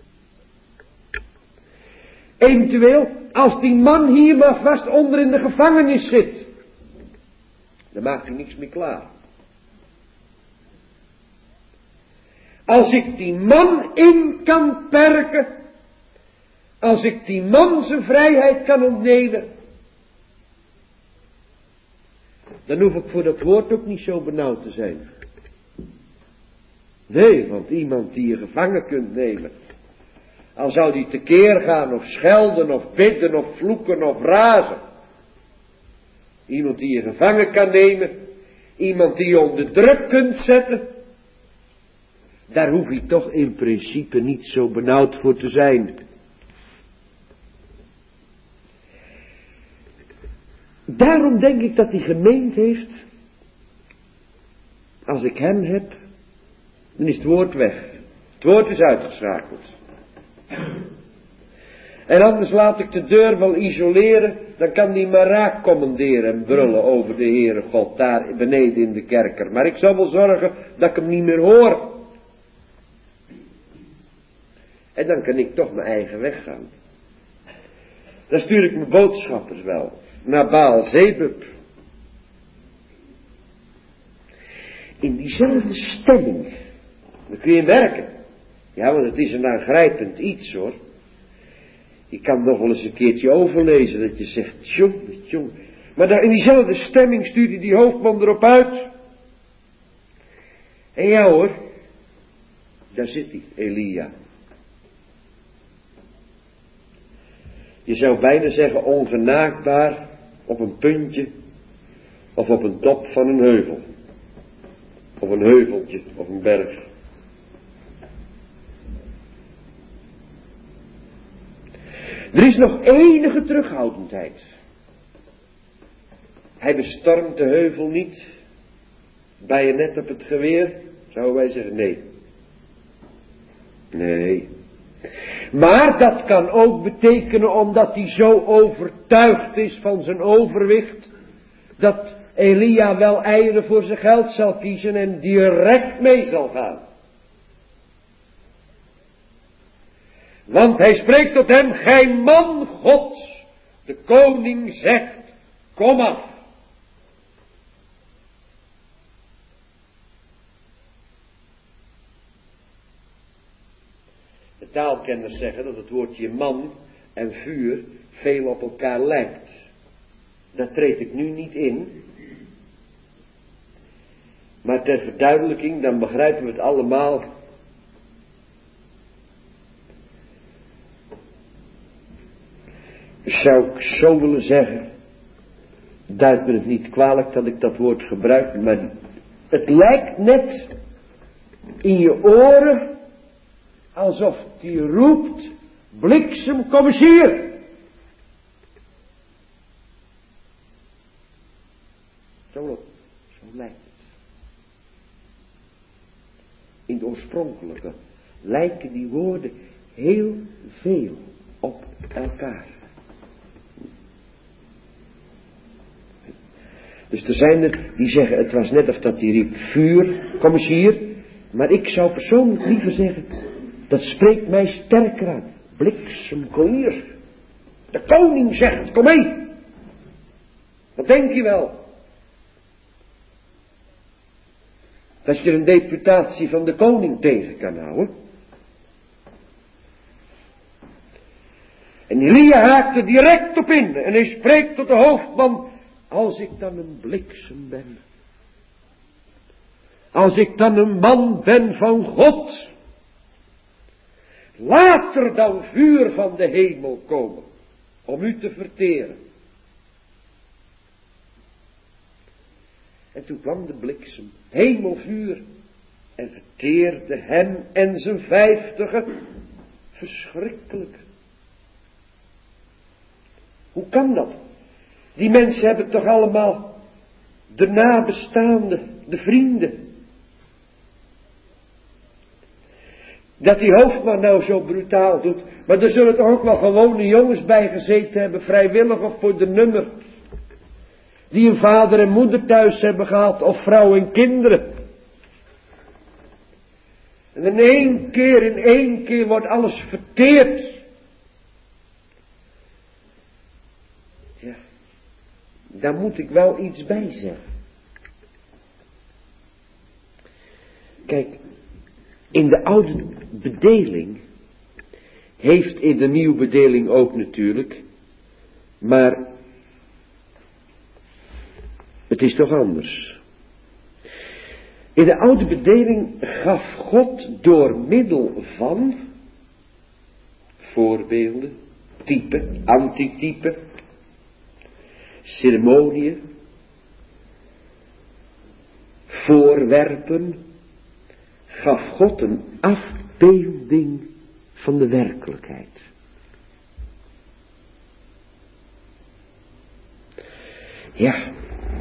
Eventueel, als die man hier maar vast onder in de gevangenis zit, dan maakt hij niks meer klaar. Als ik die man in kan perken, als ik die man zijn vrijheid kan ontnemen, dan hoef ik voor dat woord ook niet zo benauwd te zijn. Nee, want iemand die je gevangen kunt nemen, al zou die tekeer gaan of schelden of bidden of vloeken of razen. Iemand die je gevangen kan nemen, iemand die je onder druk kunt zetten, daar hoef je toch in principe niet zo benauwd voor te zijn. Daarom denk ik dat hij gemeend heeft, als ik hem heb, dan is het woord weg. Het woord is uitgeschakeld. En anders laat ik de deur wel isoleren, dan kan die maar raak commanderen en brullen over de Heere God daar beneden in de kerker. Maar ik zal wel zorgen dat ik hem niet meer hoor. En dan kan ik toch mijn eigen weg gaan. Dan stuur ik mijn boodschappers wel naar Baal Zebub. In diezelfde stemming. Dan kun je werken. Ja, want het is een aangrijpend iets hoor. Je kan nog wel eens een keertje overlezen dat je zegt, jong. Maar daar in diezelfde stemming stuurde die hoofdman erop uit. En ja hoor, daar zit hij, Elia. Je zou bijna zeggen ongenaakbaar op een puntje of op een top van een heuvel. Of een heuveltje of een berg. Er is nog enige terughoudendheid. Hij bestormt de heuvel niet. Bajonet op het geweer. Zouden wij zeggen nee. Nee. Maar dat kan ook betekenen omdat hij zo overtuigd is van zijn overwicht. Dat Elia wel eieren voor zijn geld zal kiezen en direct mee zal gaan. Want hij spreekt tot hem, gij man Gods. De koning zegt, kom af. De taalkenners zeggen dat het woordje man en vuur veel op elkaar lijkt. Daar treed ik nu niet in. Maar ter verduidelijking, dan begrijpen we het allemaal. Zou ik zo willen zeggen, duidt me het niet kwalijk dat ik dat woord gebruik, maar het lijkt net in je oren alsof die roept, bliksem, kom eens hier. Zo lijkt het. In het oorspronkelijke lijken die woorden heel veel op elkaar. Dus er zijn er die zeggen, het was net of dat hij riep, vuur, kom eens hier. Maar ik zou persoonlijk liever zeggen, dat spreekt mij sterker aan. Bliksem, kom hier. De koning zegt, kom mee. Wat denk je wel? Dat je een deputatie van de koning tegen kan houden. En Elia haakt er direct op in. En hij spreekt tot de hoofdman. Als ik dan een bliksem ben. Als ik dan een man ben van God. Laat er dan vuur van de hemel komen. Om u te verteren. En toen kwam de bliksem, hemelvuur, en verteerde hem en zijn 50. Verschrikkelijk. Hoe kan dat? Die mensen hebben toch allemaal de nabestaanden, de vrienden. Dat die hoofdman nou zo brutaal doet, maar er zullen toch ook wel gewone jongens bij gezeten hebben, vrijwillig of voor de nummer. Die een vader en moeder thuis hebben gehad, of vrouw en kinderen. En in één keer wordt alles verteerd. Ja, daar moet ik wel iets bij zeggen. Kijk, in de oude bedeling, heeft in de nieuwe bedeling ook natuurlijk, maar het is toch anders. In de oude bedeling gaf God door middel van voorbeelden, type, antitype, ceremonieën, voorwerpen, gaf God een afbeelding van de werkelijkheid. Ja.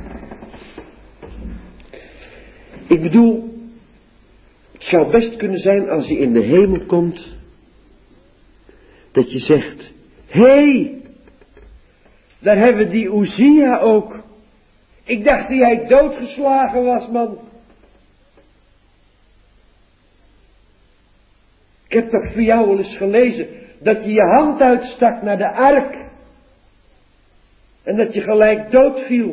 Ik bedoel, het zou best kunnen zijn als je in de hemel komt, dat je zegt, hé, daar hebben we die Uzia ook. Ik dacht die hij doodgeslagen was, man. Ik heb toch voor jou wel eens gelezen, dat je je hand uitstak naar de ark. En dat je gelijk doodviel.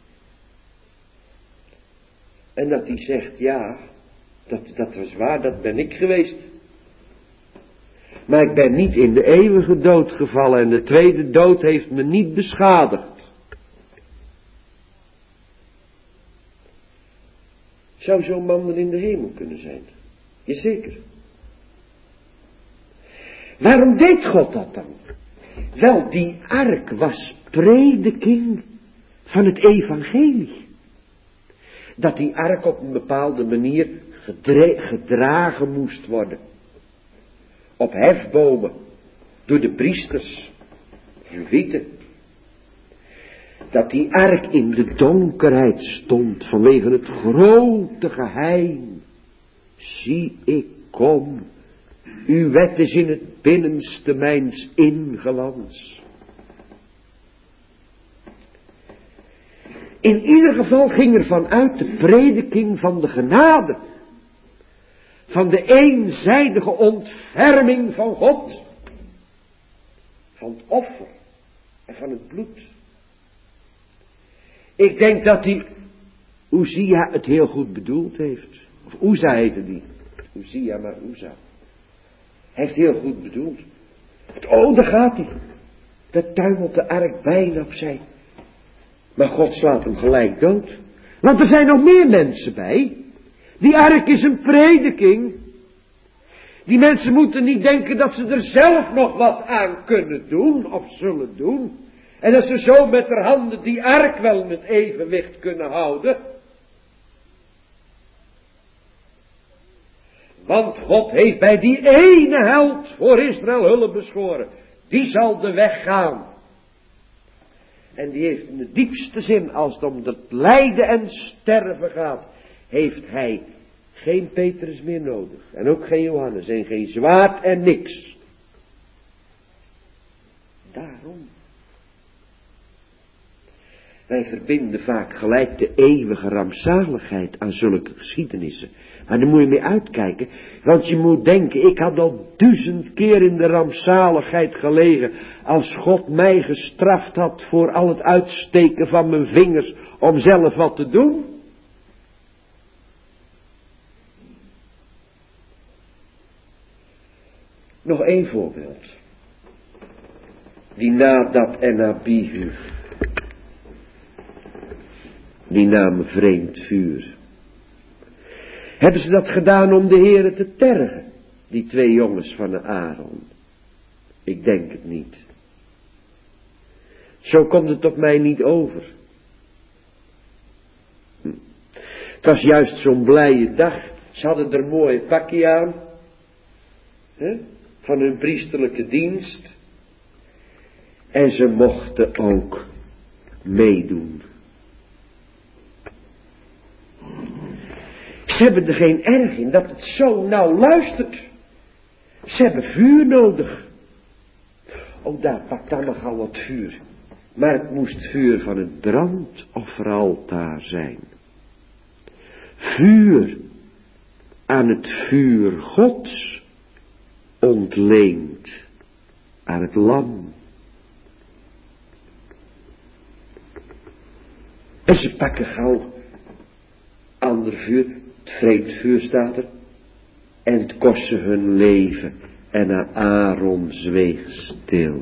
En dat hij zegt, ja, dat was waar, dat ben ik geweest. Maar ik ben niet in de eeuwige dood gevallen en de tweede dood heeft me niet beschadigd. Zou zo'n man dan in de hemel kunnen zijn? Jazeker. Waarom deed God dat dan? Wel, die ark was prediking van het evangelie. Dat die ark op een bepaalde manier gedragen moest worden. Op hefbomen, door de priesters. Levieten. Dat die ark in de donkerheid stond vanwege het grote geheim. Zie, ik kom. Uw wet is in het binnenste mijns ingelans. In ieder geval ging er vanuit de prediking van de genade. Van de eenzijdige ontferming van God. Van het offer en van het bloed. Ik denk dat die Uzia het heel goed bedoeld heeft. Of Uza heette die. Uzia, maar Uza. Hij heeft heel goed bedoeld. Oh, daar gaat hij. Daar tuimelt de ark bijna opzij. Maar God slaat hem gelijk dood. Want er zijn nog meer mensen bij. Die ark is een prediking. Die mensen moeten niet denken dat ze er zelf nog wat aan kunnen doen of zullen doen. En dat ze zo met haar handen die ark wel in het evenwicht kunnen houden. Want God heeft bij die ene held voor Israël hulp beschoren. Die zal de weg gaan. En die heeft in de diepste zin, als het om het lijden en sterven gaat, heeft hij geen Petrus meer nodig. En ook geen Johannes en geen zwaard en niks. Daarom. Wij verbinden vaak gelijk de eeuwige rampzaligheid aan zulke geschiedenissen. Maar daar moet je mee uitkijken. Want je moet denken, ik had al 1000 keer in de rampzaligheid gelegen. Als God mij gestraft had voor al het uitsteken van mijn vingers om zelf wat te doen. Nog één voorbeeld. Die Nadab en Abihu. Die namen vreemd vuur. Hebben ze dat gedaan om de Heere te tergen? Die 2 jongens van Aaron. Ik denk het niet. Zo komt het op mij niet over. Het was juist zo'n blije dag. Ze hadden er een mooie pakje aan. Van hun priesterlijke dienst. En ze mochten ook meedoen. Ze hebben er geen erg in dat het zo nauw luistert. Ze hebben vuur nodig. Oh, daar, pak dan nog al wat vuur. Maar het moest vuur van het brandofferaltaar zijn. Vuur aan het vuur Gods ontleend aan het lam. En ze pakken gauw ander vuur. Het vreemd vuur staat er. En het kost ze hun leven. En Aaron zweeg stil.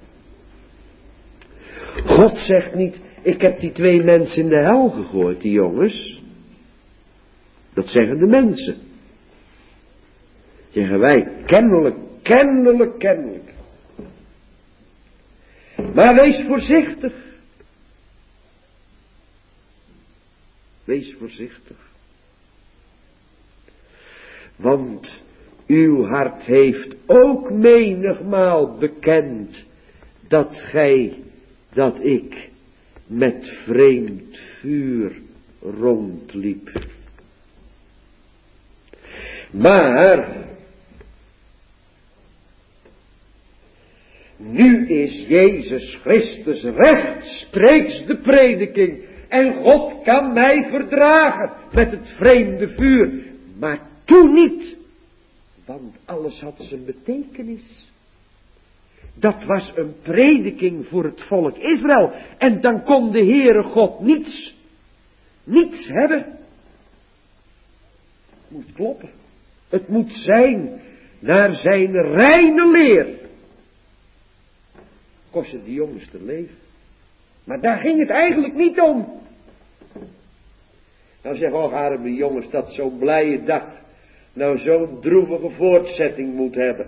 God zegt niet, ik heb die 2 mensen in de hel gegooid, die jongens. Dat zeggen de mensen. Zeggen wij, kennelijk. Maar wees voorzichtig. Wees voorzichtig. Want uw hart heeft ook menigmaal bekend dat ik met vreemd vuur rondliep. Maar nu is Jezus Christus rechtstreeks de prediking. En God kan mij verdragen met het vreemde vuur. Maar toen niet. Want alles had zijn betekenis. Dat was een prediking voor het volk Israël. En dan kon de Heere God niets hebben. Het moet kloppen. Het moet zijn naar zijn reine leer. Kostte die jongens te leven. Maar daar ging het eigenlijk niet om. Nou zeg, oh arme jongens, dat zo'n blije dag nou zo'n droevige voortzetting moet hebben.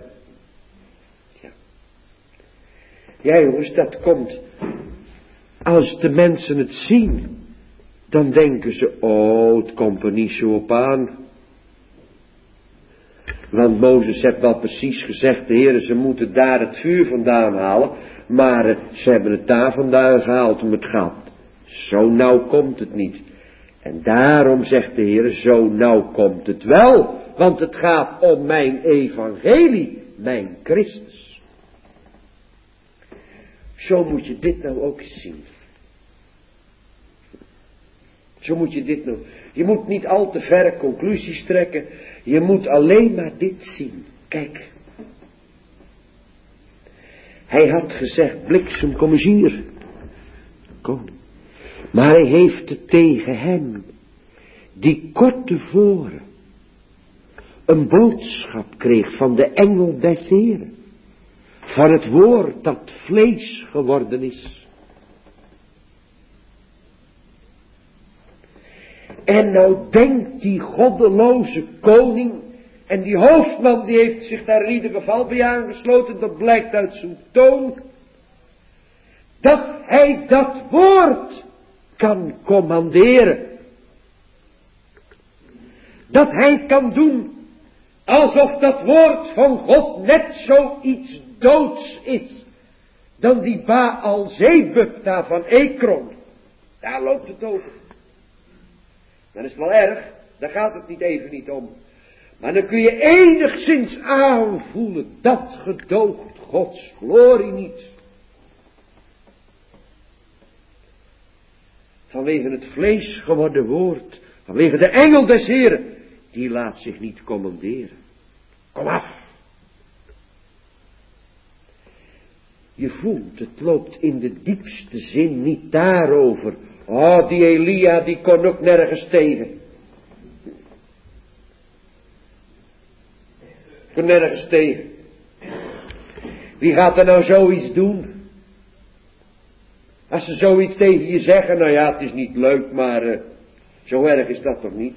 Ja jongens, dat komt. Als de mensen het zien, dan denken ze, oh, het komt er niet zo op aan. Want Mozes heeft wel precies gezegd, de Heer, ze moeten daar het vuur vandaan halen. Maar ze hebben het daar vandaan gehaald om het gat. Zo nauw komt het niet. En daarom zegt de Heer, zo nauw komt het wel. Want het gaat om mijn evangelie, mijn Christus. Zo moet je dit nou ook eens zien. Zo moet je dit nou. Je moet niet al te verre conclusies trekken. Je moet alleen maar dit zien. Kijk. Hij had gezegd, bliksem, kom eens hier. Kom. Maar hij heeft het tegen hem, die kort tevoren een boodschap kreeg van de engel des Heren. Van het woord dat vlees geworden is. En nou denkt die goddeloze koning, en die hoofdman die heeft zich daar in ieder geval bij aangesloten, dat blijkt uit zijn toon, dat hij dat woord kan commanderen. Dat hij kan doen alsof dat woord van God net zoiets doods is dan die Baal Zebub daar van Ekron. Daar loopt het over. Dan is het wel erg, daar gaat het niet even niet om. Maar dan kun je enigszins aanvoelen, dat gedoogt Gods glorie niet. Vanwege het vlees geworden woord, vanwege de engel des Heren, die laat zich niet commanderen. Kom af. Je voelt, het loopt in de diepste zin niet daarover. Oh, die Elia, die kon ook nergens tegen. Kon nergens tegen. Wie gaat er nou zoiets doen? Als ze zoiets tegen je zeggen, nou ja, het is niet leuk, maar zo erg is dat toch niet?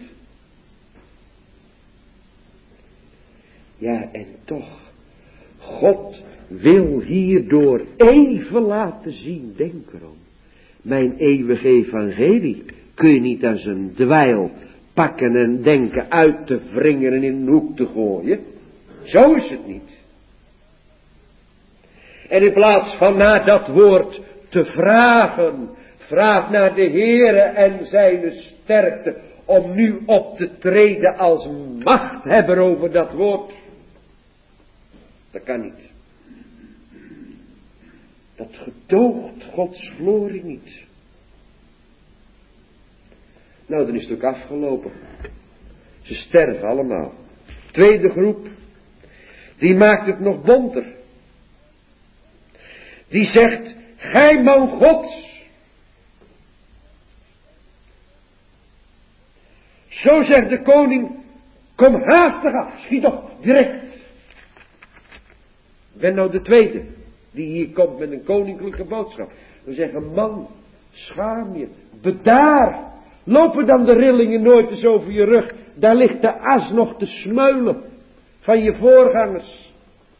Ja, en toch, God wil hierdoor even laten zien, denk erom. Mijn eeuwige evangelie kun je niet als een dweil pakken en denken uit te wringen en in een hoek te gooien. Zo is het niet. En in plaats van naar dat woord te vragen, vraag naar de Heere en zijn sterkte om nu op te treden als machthebber over dat woord. Dat kan niet. Dat gedoogt Gods glorie niet. Nou, dan is het ook afgelopen. Ze sterven allemaal. Tweede groep, die maakt het nog bonter. Die zegt, gij man Gods. Zo zegt de koning, kom haastig af, schiet op, direct. Ik ben nou de tweede, die hier komt met een koninklijke boodschap. We zeggen, man, schaam je, bedaar. Lopen dan de rillingen nooit eens over je rug. Daar ligt de as nog te smeulen van je voorgangers.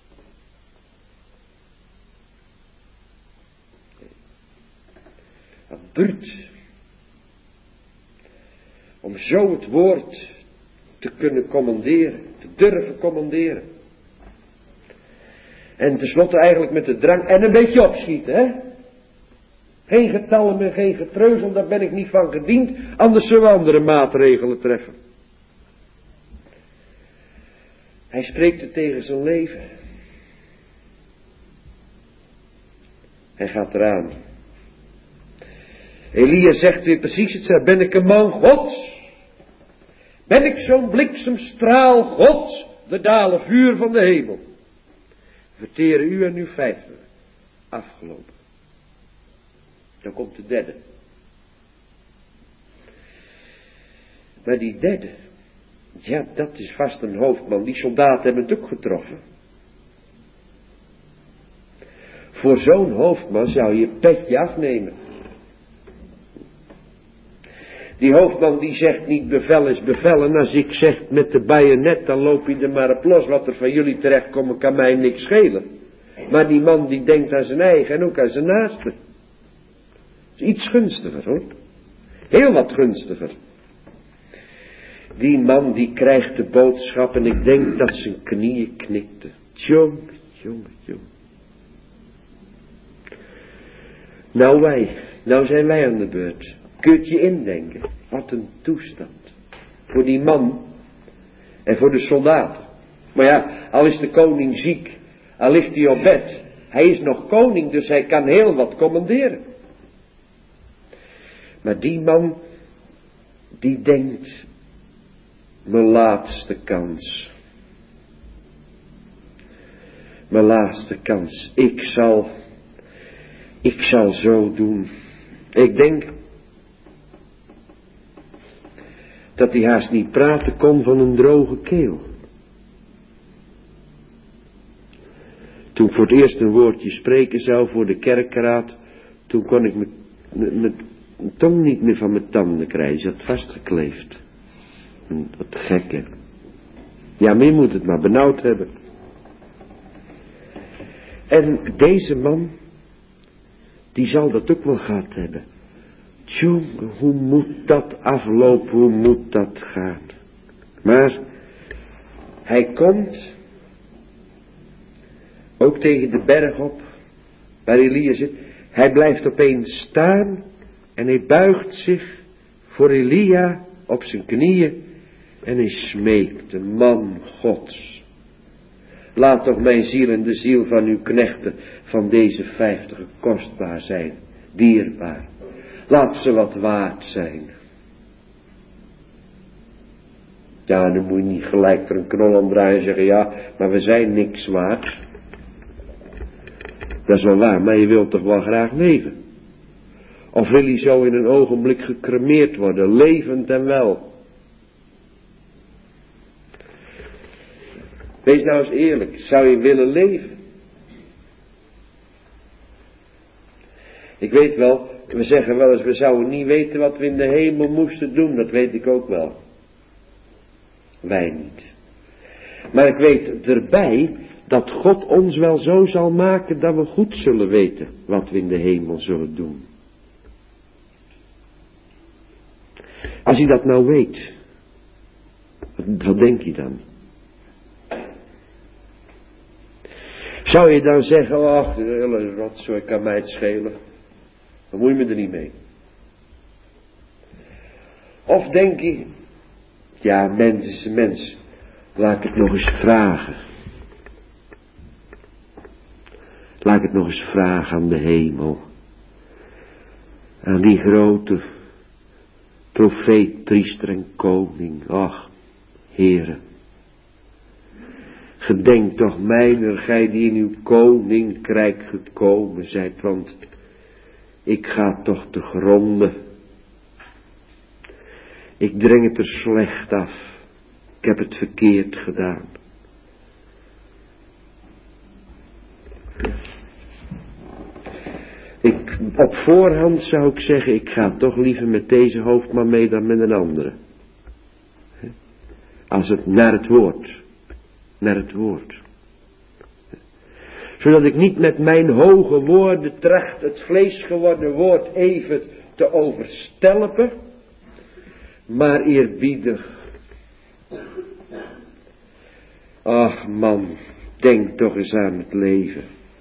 Wat bruut. Om zo het woord te kunnen commanderen, te durven commanderen. En tenslotte eigenlijk met de drang en een beetje opschieten, hè. Geen getallen en geen getreuzel, daar ben ik niet van gediend, anders zullen we andere maatregelen treffen. Hij spreekt het tegen zijn leven. Hij gaat eraan. Elia zegt weer precies hetzelfde. Ben ik een man Gods? Ben ik zo'n bliksemstraal Gods? We dalen vuur van de hemel. Verteren u en uw 50. Afgelopen. Dan komt de derde. Maar die derde, ja, dat is vast een hoofdman. Die soldaten hebben het ook getroffen. Voor zo'n hoofdman zou je petje afnemen. Die hoofdman die zegt niet bevel is bevel. En als ik zeg met de bajonet, dan loop je er maar op los. Wat er van jullie terechtkomt, kan mij niks schelen. Maar die man die denkt aan zijn eigen en ook aan zijn naaste. Is iets gunstiger hoor. Heel wat gunstiger. Die man die krijgt de boodschap en ik denk dat zijn knieën knikten. Jongen. Nou zijn wij aan de beurt. Kun je het je indenken? Wat een toestand. Voor die man en voor de soldaten. Maar ja, al is de koning ziek, al ligt hij op bed. Hij is nog koning, dus hij kan heel wat commanderen. Maar die man, die denkt, mijn laatste kans. Mijn laatste kans. Ik zal zo doen. Ik denk dat hij haast niet praten kon van een droge keel. Toen ik voor het eerst een woordje spreken zou voor de kerkraad, toen kon ik mijn tong niet meer van mijn tanden krijgen. Ze had vastgekleefd. Wat gekke. Ja, maar je moet het maar benauwd hebben. En deze man, die zal dat ook wel gehad hebben. Tjonge, hoe moet dat aflopen, hoe moet dat gaan? Maar hij komt ook tegen de berg op, waar Elia zit. Hij blijft opeens staan en hij buigt zich voor Elia op zijn knieën en hij smeekt, de man Gods. Laat toch mijn ziel en de ziel van uw knechten van deze 50 kostbaar zijn, dierbaar. Laat ze wat waard zijn. Ja, dan moet je niet gelijk er een knol aan draaien en zeggen, ja, maar we zijn niks waard. Dat is wel waar, maar je wilt toch wel graag leven. Of wil je zo in een ogenblik gecremeerd worden, levend en wel. Wees nou eens eerlijk, zou je willen leven? Ik weet wel, we zeggen wel eens, we zouden niet weten wat we in de hemel moesten doen, dat weet ik ook wel. Wij niet. Maar ik weet erbij dat God ons wel zo zal maken dat we goed zullen weten wat we in de hemel zullen doen. Als je dat nou weet, wat denk je dan? Zou je dan zeggen, ach, de hele rotzooi kan mij het schelen. Dan moet je me er niet mee. Of denk je, ja, mens is een mens. Laat ik het nog eens vragen. Laat ik het nog eens vragen aan de hemel. Aan die grote profeet, priester en koning. Ach, Heere. Gedenk toch mijner, gij die in uw koninkrijk gekomen zijt, want ik ga toch te gronde. Ik dring het er slecht af. Ik heb het verkeerd gedaan. Op voorhand zou ik zeggen, ik ga toch liever met deze hoofdman mee dan met een andere. Als het naar het woord. Zodat ik niet met mijn hoge woorden tracht het vlees geworden woord even te overstelpen, maar eerbiedig. Ach man, denk toch eens aan het leven.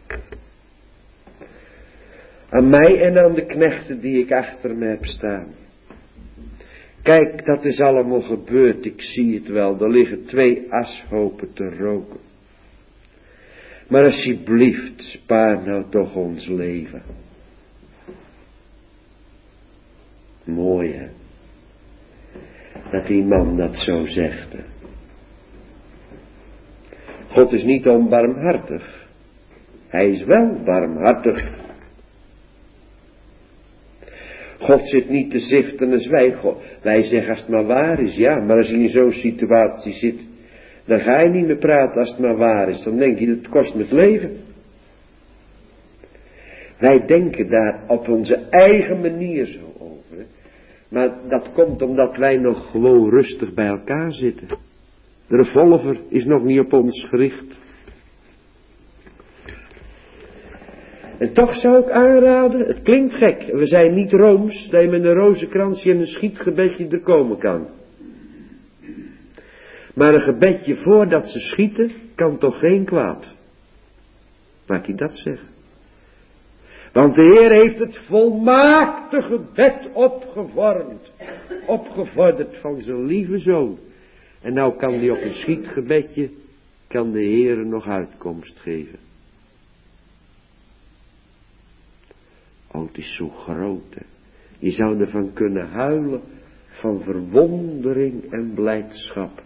Aan mij en aan de knechten die ik achter me heb staan. Kijk, dat is allemaal gebeurd, ik zie het wel. Er liggen 2 ashopen te roken. Maar alsjeblieft, spaar nou toch ons leven. Mooi hè, dat die man dat zo zegt. Hè? God is niet onbarmhartig. Hij is wel barmhartig. God zit niet te ziften als wij zeggen als het maar waar is, ja, maar als je in zo'n situatie zit, dan ga je niet meer praten als het maar waar is. Dan denk je dat het kost me het leven. Wij denken daar op onze eigen manier zo over. Hè? Maar dat komt omdat wij nog gewoon rustig bij elkaar zitten. De revolver is nog niet op ons gericht. En toch zou ik aanraden, het klinkt gek, we zijn niet rooms, dat je met een rozenkransje en een schietgebedje er komen kan. Maar een gebedje voordat ze schieten, kan toch geen kwaad. Maak je dat zeggen? Want de Heer heeft het volmaakte gebed opgevorderd van zijn lieve zoon. En nou kan hij op een schietgebedje, kan de Heer nog uitkomst geven. Oh, het is zo groot, hè. Je zou ervan kunnen huilen van verwondering en blijdschap.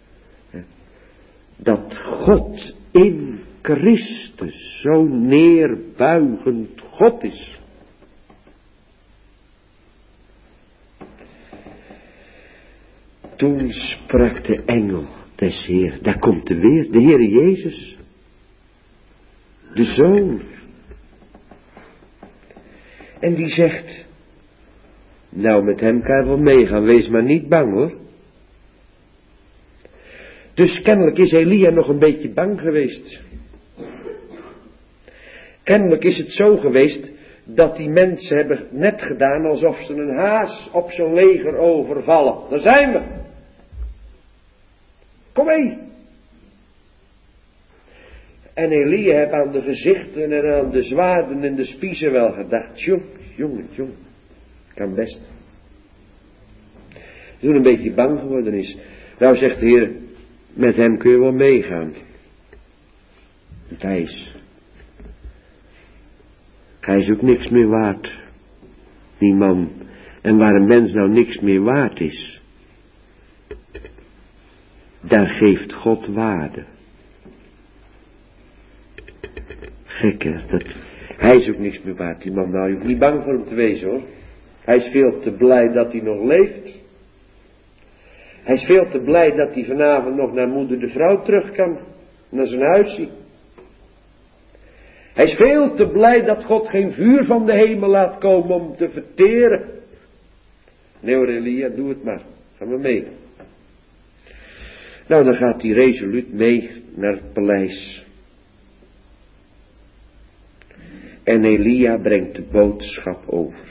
Dat God in Christus zo neerbuigend God is. Toen sprak de engel des Heer, daar komt hij weer, de Heere Jezus, de Zoon. En die zegt, nou met hem kan je wel meegaan, wees maar niet bang hoor. Dus kennelijk is Elia nog een beetje bang geweest. Kennelijk is het zo geweest dat die mensen hebben net gedaan alsof ze een haas op zijn leger overvallen. Daar zijn we. Kom mee. En Elia heeft aan de gezichten en aan de zwaarden en de spiezen wel gedacht. Jongen, kan best. Toen een beetje bang geworden is. Nou zegt de Heer, met hem kun je wel meegaan. Hij is ook niks meer waard. Die man. En waar een mens nou niks meer waard is, daar geeft God waarde. Gek hè, hij is ook niks meer waard, die man. Nou, je hoeft niet bang voor hem te wezen hoor. Hij is veel te blij dat hij nog leeft. Hij is veel te blij dat hij vanavond nog naar moeder de vrouw terug kan. Naar zijn huisje. Hij is veel te blij dat God geen vuur van de hemel laat komen om te verteren. Nee hoor Elia, doe het maar. Ga maar mee. Nou, dan gaat hij resoluut mee naar het paleis. En Elia brengt de boodschap over.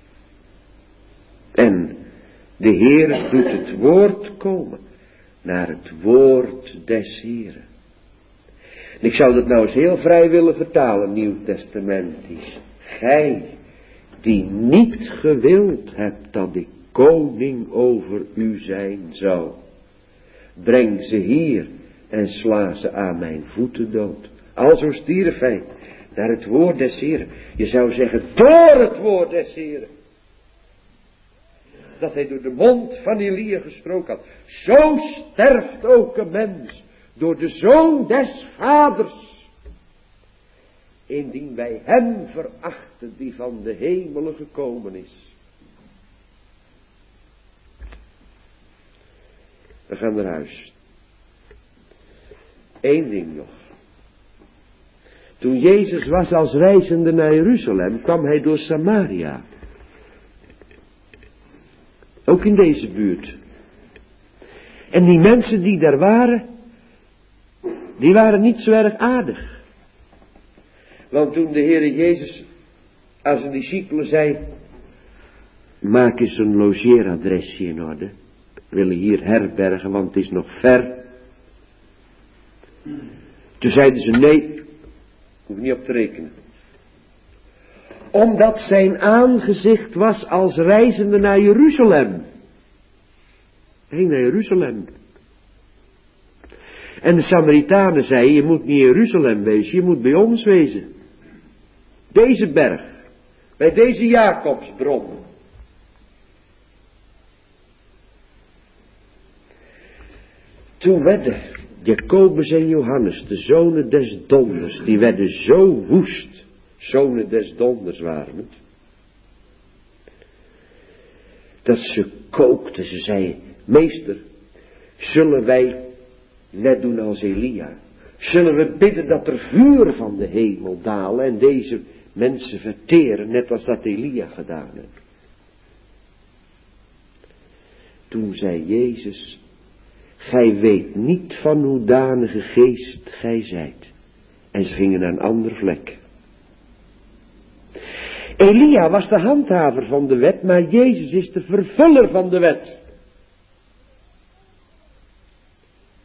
En de Heer doet het woord komen naar het woord des Heeren. En ik zou dat nou eens heel vrij willen vertalen, Nieuw Testamentisch. Gij die niet gewild hebt dat ik koning over u zijn zou, breng ze hier en sla ze aan mijn voeten dood. Alzo stierf hij naar het woord des Heeren. Je zou zeggen door het woord des Heeren. Dat hij door de mond van Elia gesproken had. Zo sterft ook een mens door de Zoon des Vaders. Indien wij hem verachten die van de hemelen gekomen is. We gaan naar huis. Eén ding nog. Toen Jezus was als reizende naar Jeruzalem, kwam hij door Samaria. Ook in deze buurt. En die mensen die daar waren, die waren niet zo erg aardig. Want toen de Heere Jezus aan zijn discipelen zei, maak eens een logeeradresje in orde. We willen hier herbergen, want het is nog ver. Toen zeiden ze nee, hoef niet op te rekenen. Omdat zijn aangezicht was als reizende naar Jeruzalem. Hij ging naar Jeruzalem. En de Samaritanen zeiden, je moet niet in Jeruzalem wezen, je moet bij ons wezen. Deze berg, bij deze Jacobsbron. Toen werden Jacobus en Johannes, de zonen des donders, die werden zo woest. Zonen des donders waren het. Dat ze kookten, ze zeiden, meester, zullen wij net doen als Elia? Zullen we bidden dat er vuur van de hemel dalen en deze mensen verteren, net als dat Elia gedaan heeft? Toen zei Jezus, gij weet niet van hoedanige geest gij zijt. En ze gingen naar een andere vlek. Elia was de handhaver van de wet, maar Jezus is de vervuller van de wet.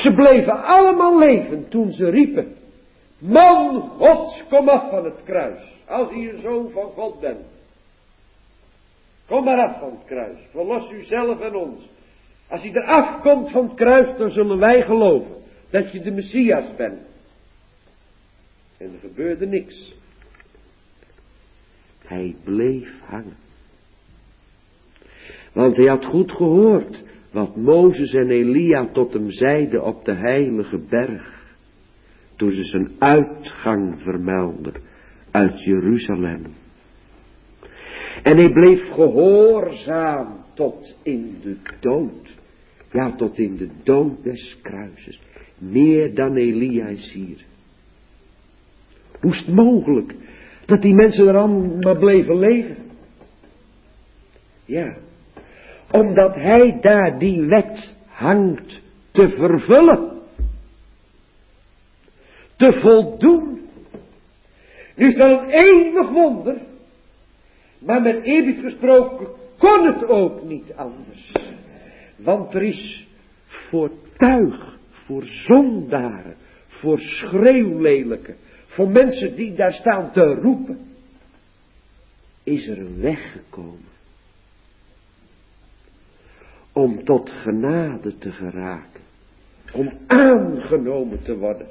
Ze bleven allemaal leven toen ze riepen: Man Gods, kom af van het kruis. Als u een zoon van God bent. Kom maar af van het kruis. Verlos u zelf en ons. Als hij eraf komt van het kruis, dan zullen wij geloven dat je de Messias bent. En er gebeurde niks. Hij bleef hangen. Want hij had goed gehoord wat Mozes en Elia tot hem zeiden op de heilige berg. Toen ze zijn uitgang vermelden uit Jeruzalem. En hij bleef gehoorzaam tot in de dood. Ja, tot in de dood des kruises. Meer dan Elia is hier. Hoe is het mogelijk dat die mensen er allemaal bleven leven? Ja, omdat hij daar die wet hangt te vervullen. Te voldoen. Nu is dat een eeuwig wonder. Maar met eerbied gesproken kon het ook niet anders. Want er is voor tuig, voor zondaren, voor schreeuwlelijken, voor mensen die daar staan te roepen, is er een weg gekomen. Om tot genade te geraken. Om aangenomen te worden.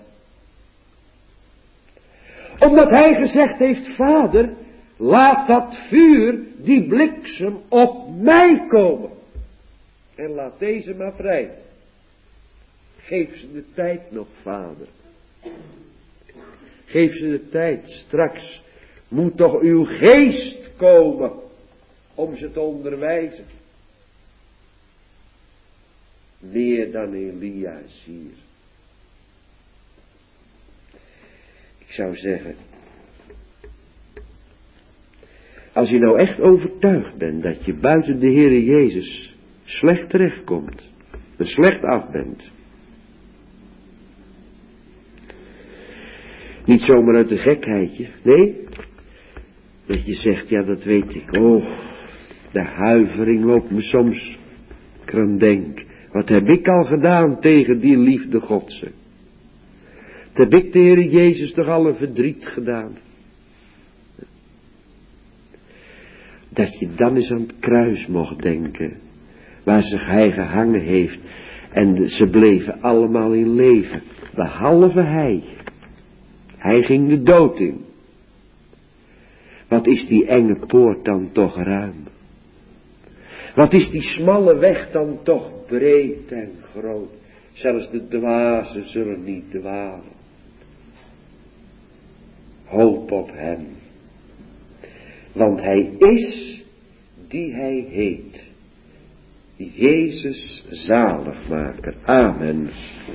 Omdat hij gezegd heeft: Vader, laat dat vuur, die bliksem, op mij komen. En laat deze maar vrij. Geef ze de tijd nog, Vader. Geef ze de tijd. Straks moet toch uw geest komen om ze te onderwijzen. Meer dan Elia is hier. Ik zou zeggen, als je nou echt overtuigd bent dat je buiten de Heere Jezus slecht terechtkomt, er slecht af bent, niet zomaar uit een gekheidje, nee, dat je zegt: ja, dat weet ik, oh, de huivering loopt me soms, ik eraan denk, wat heb ik al gedaan tegen die liefde Godse? Wat heb ik de Heere Jezus toch al een verdriet gedaan? Dat je dan eens aan het kruis mocht denken, waar zich hij gehangen heeft, en ze bleven allemaal in leven, behalve hij. Hij ging de dood in. Wat is die enge poort dan toch ruim? Wat is die smalle weg dan toch breed en groot? Zelfs de dwazen zullen niet dwalen. Hoop op hem. Want hij is die hij heet. Jezus zaligmaker. Amen.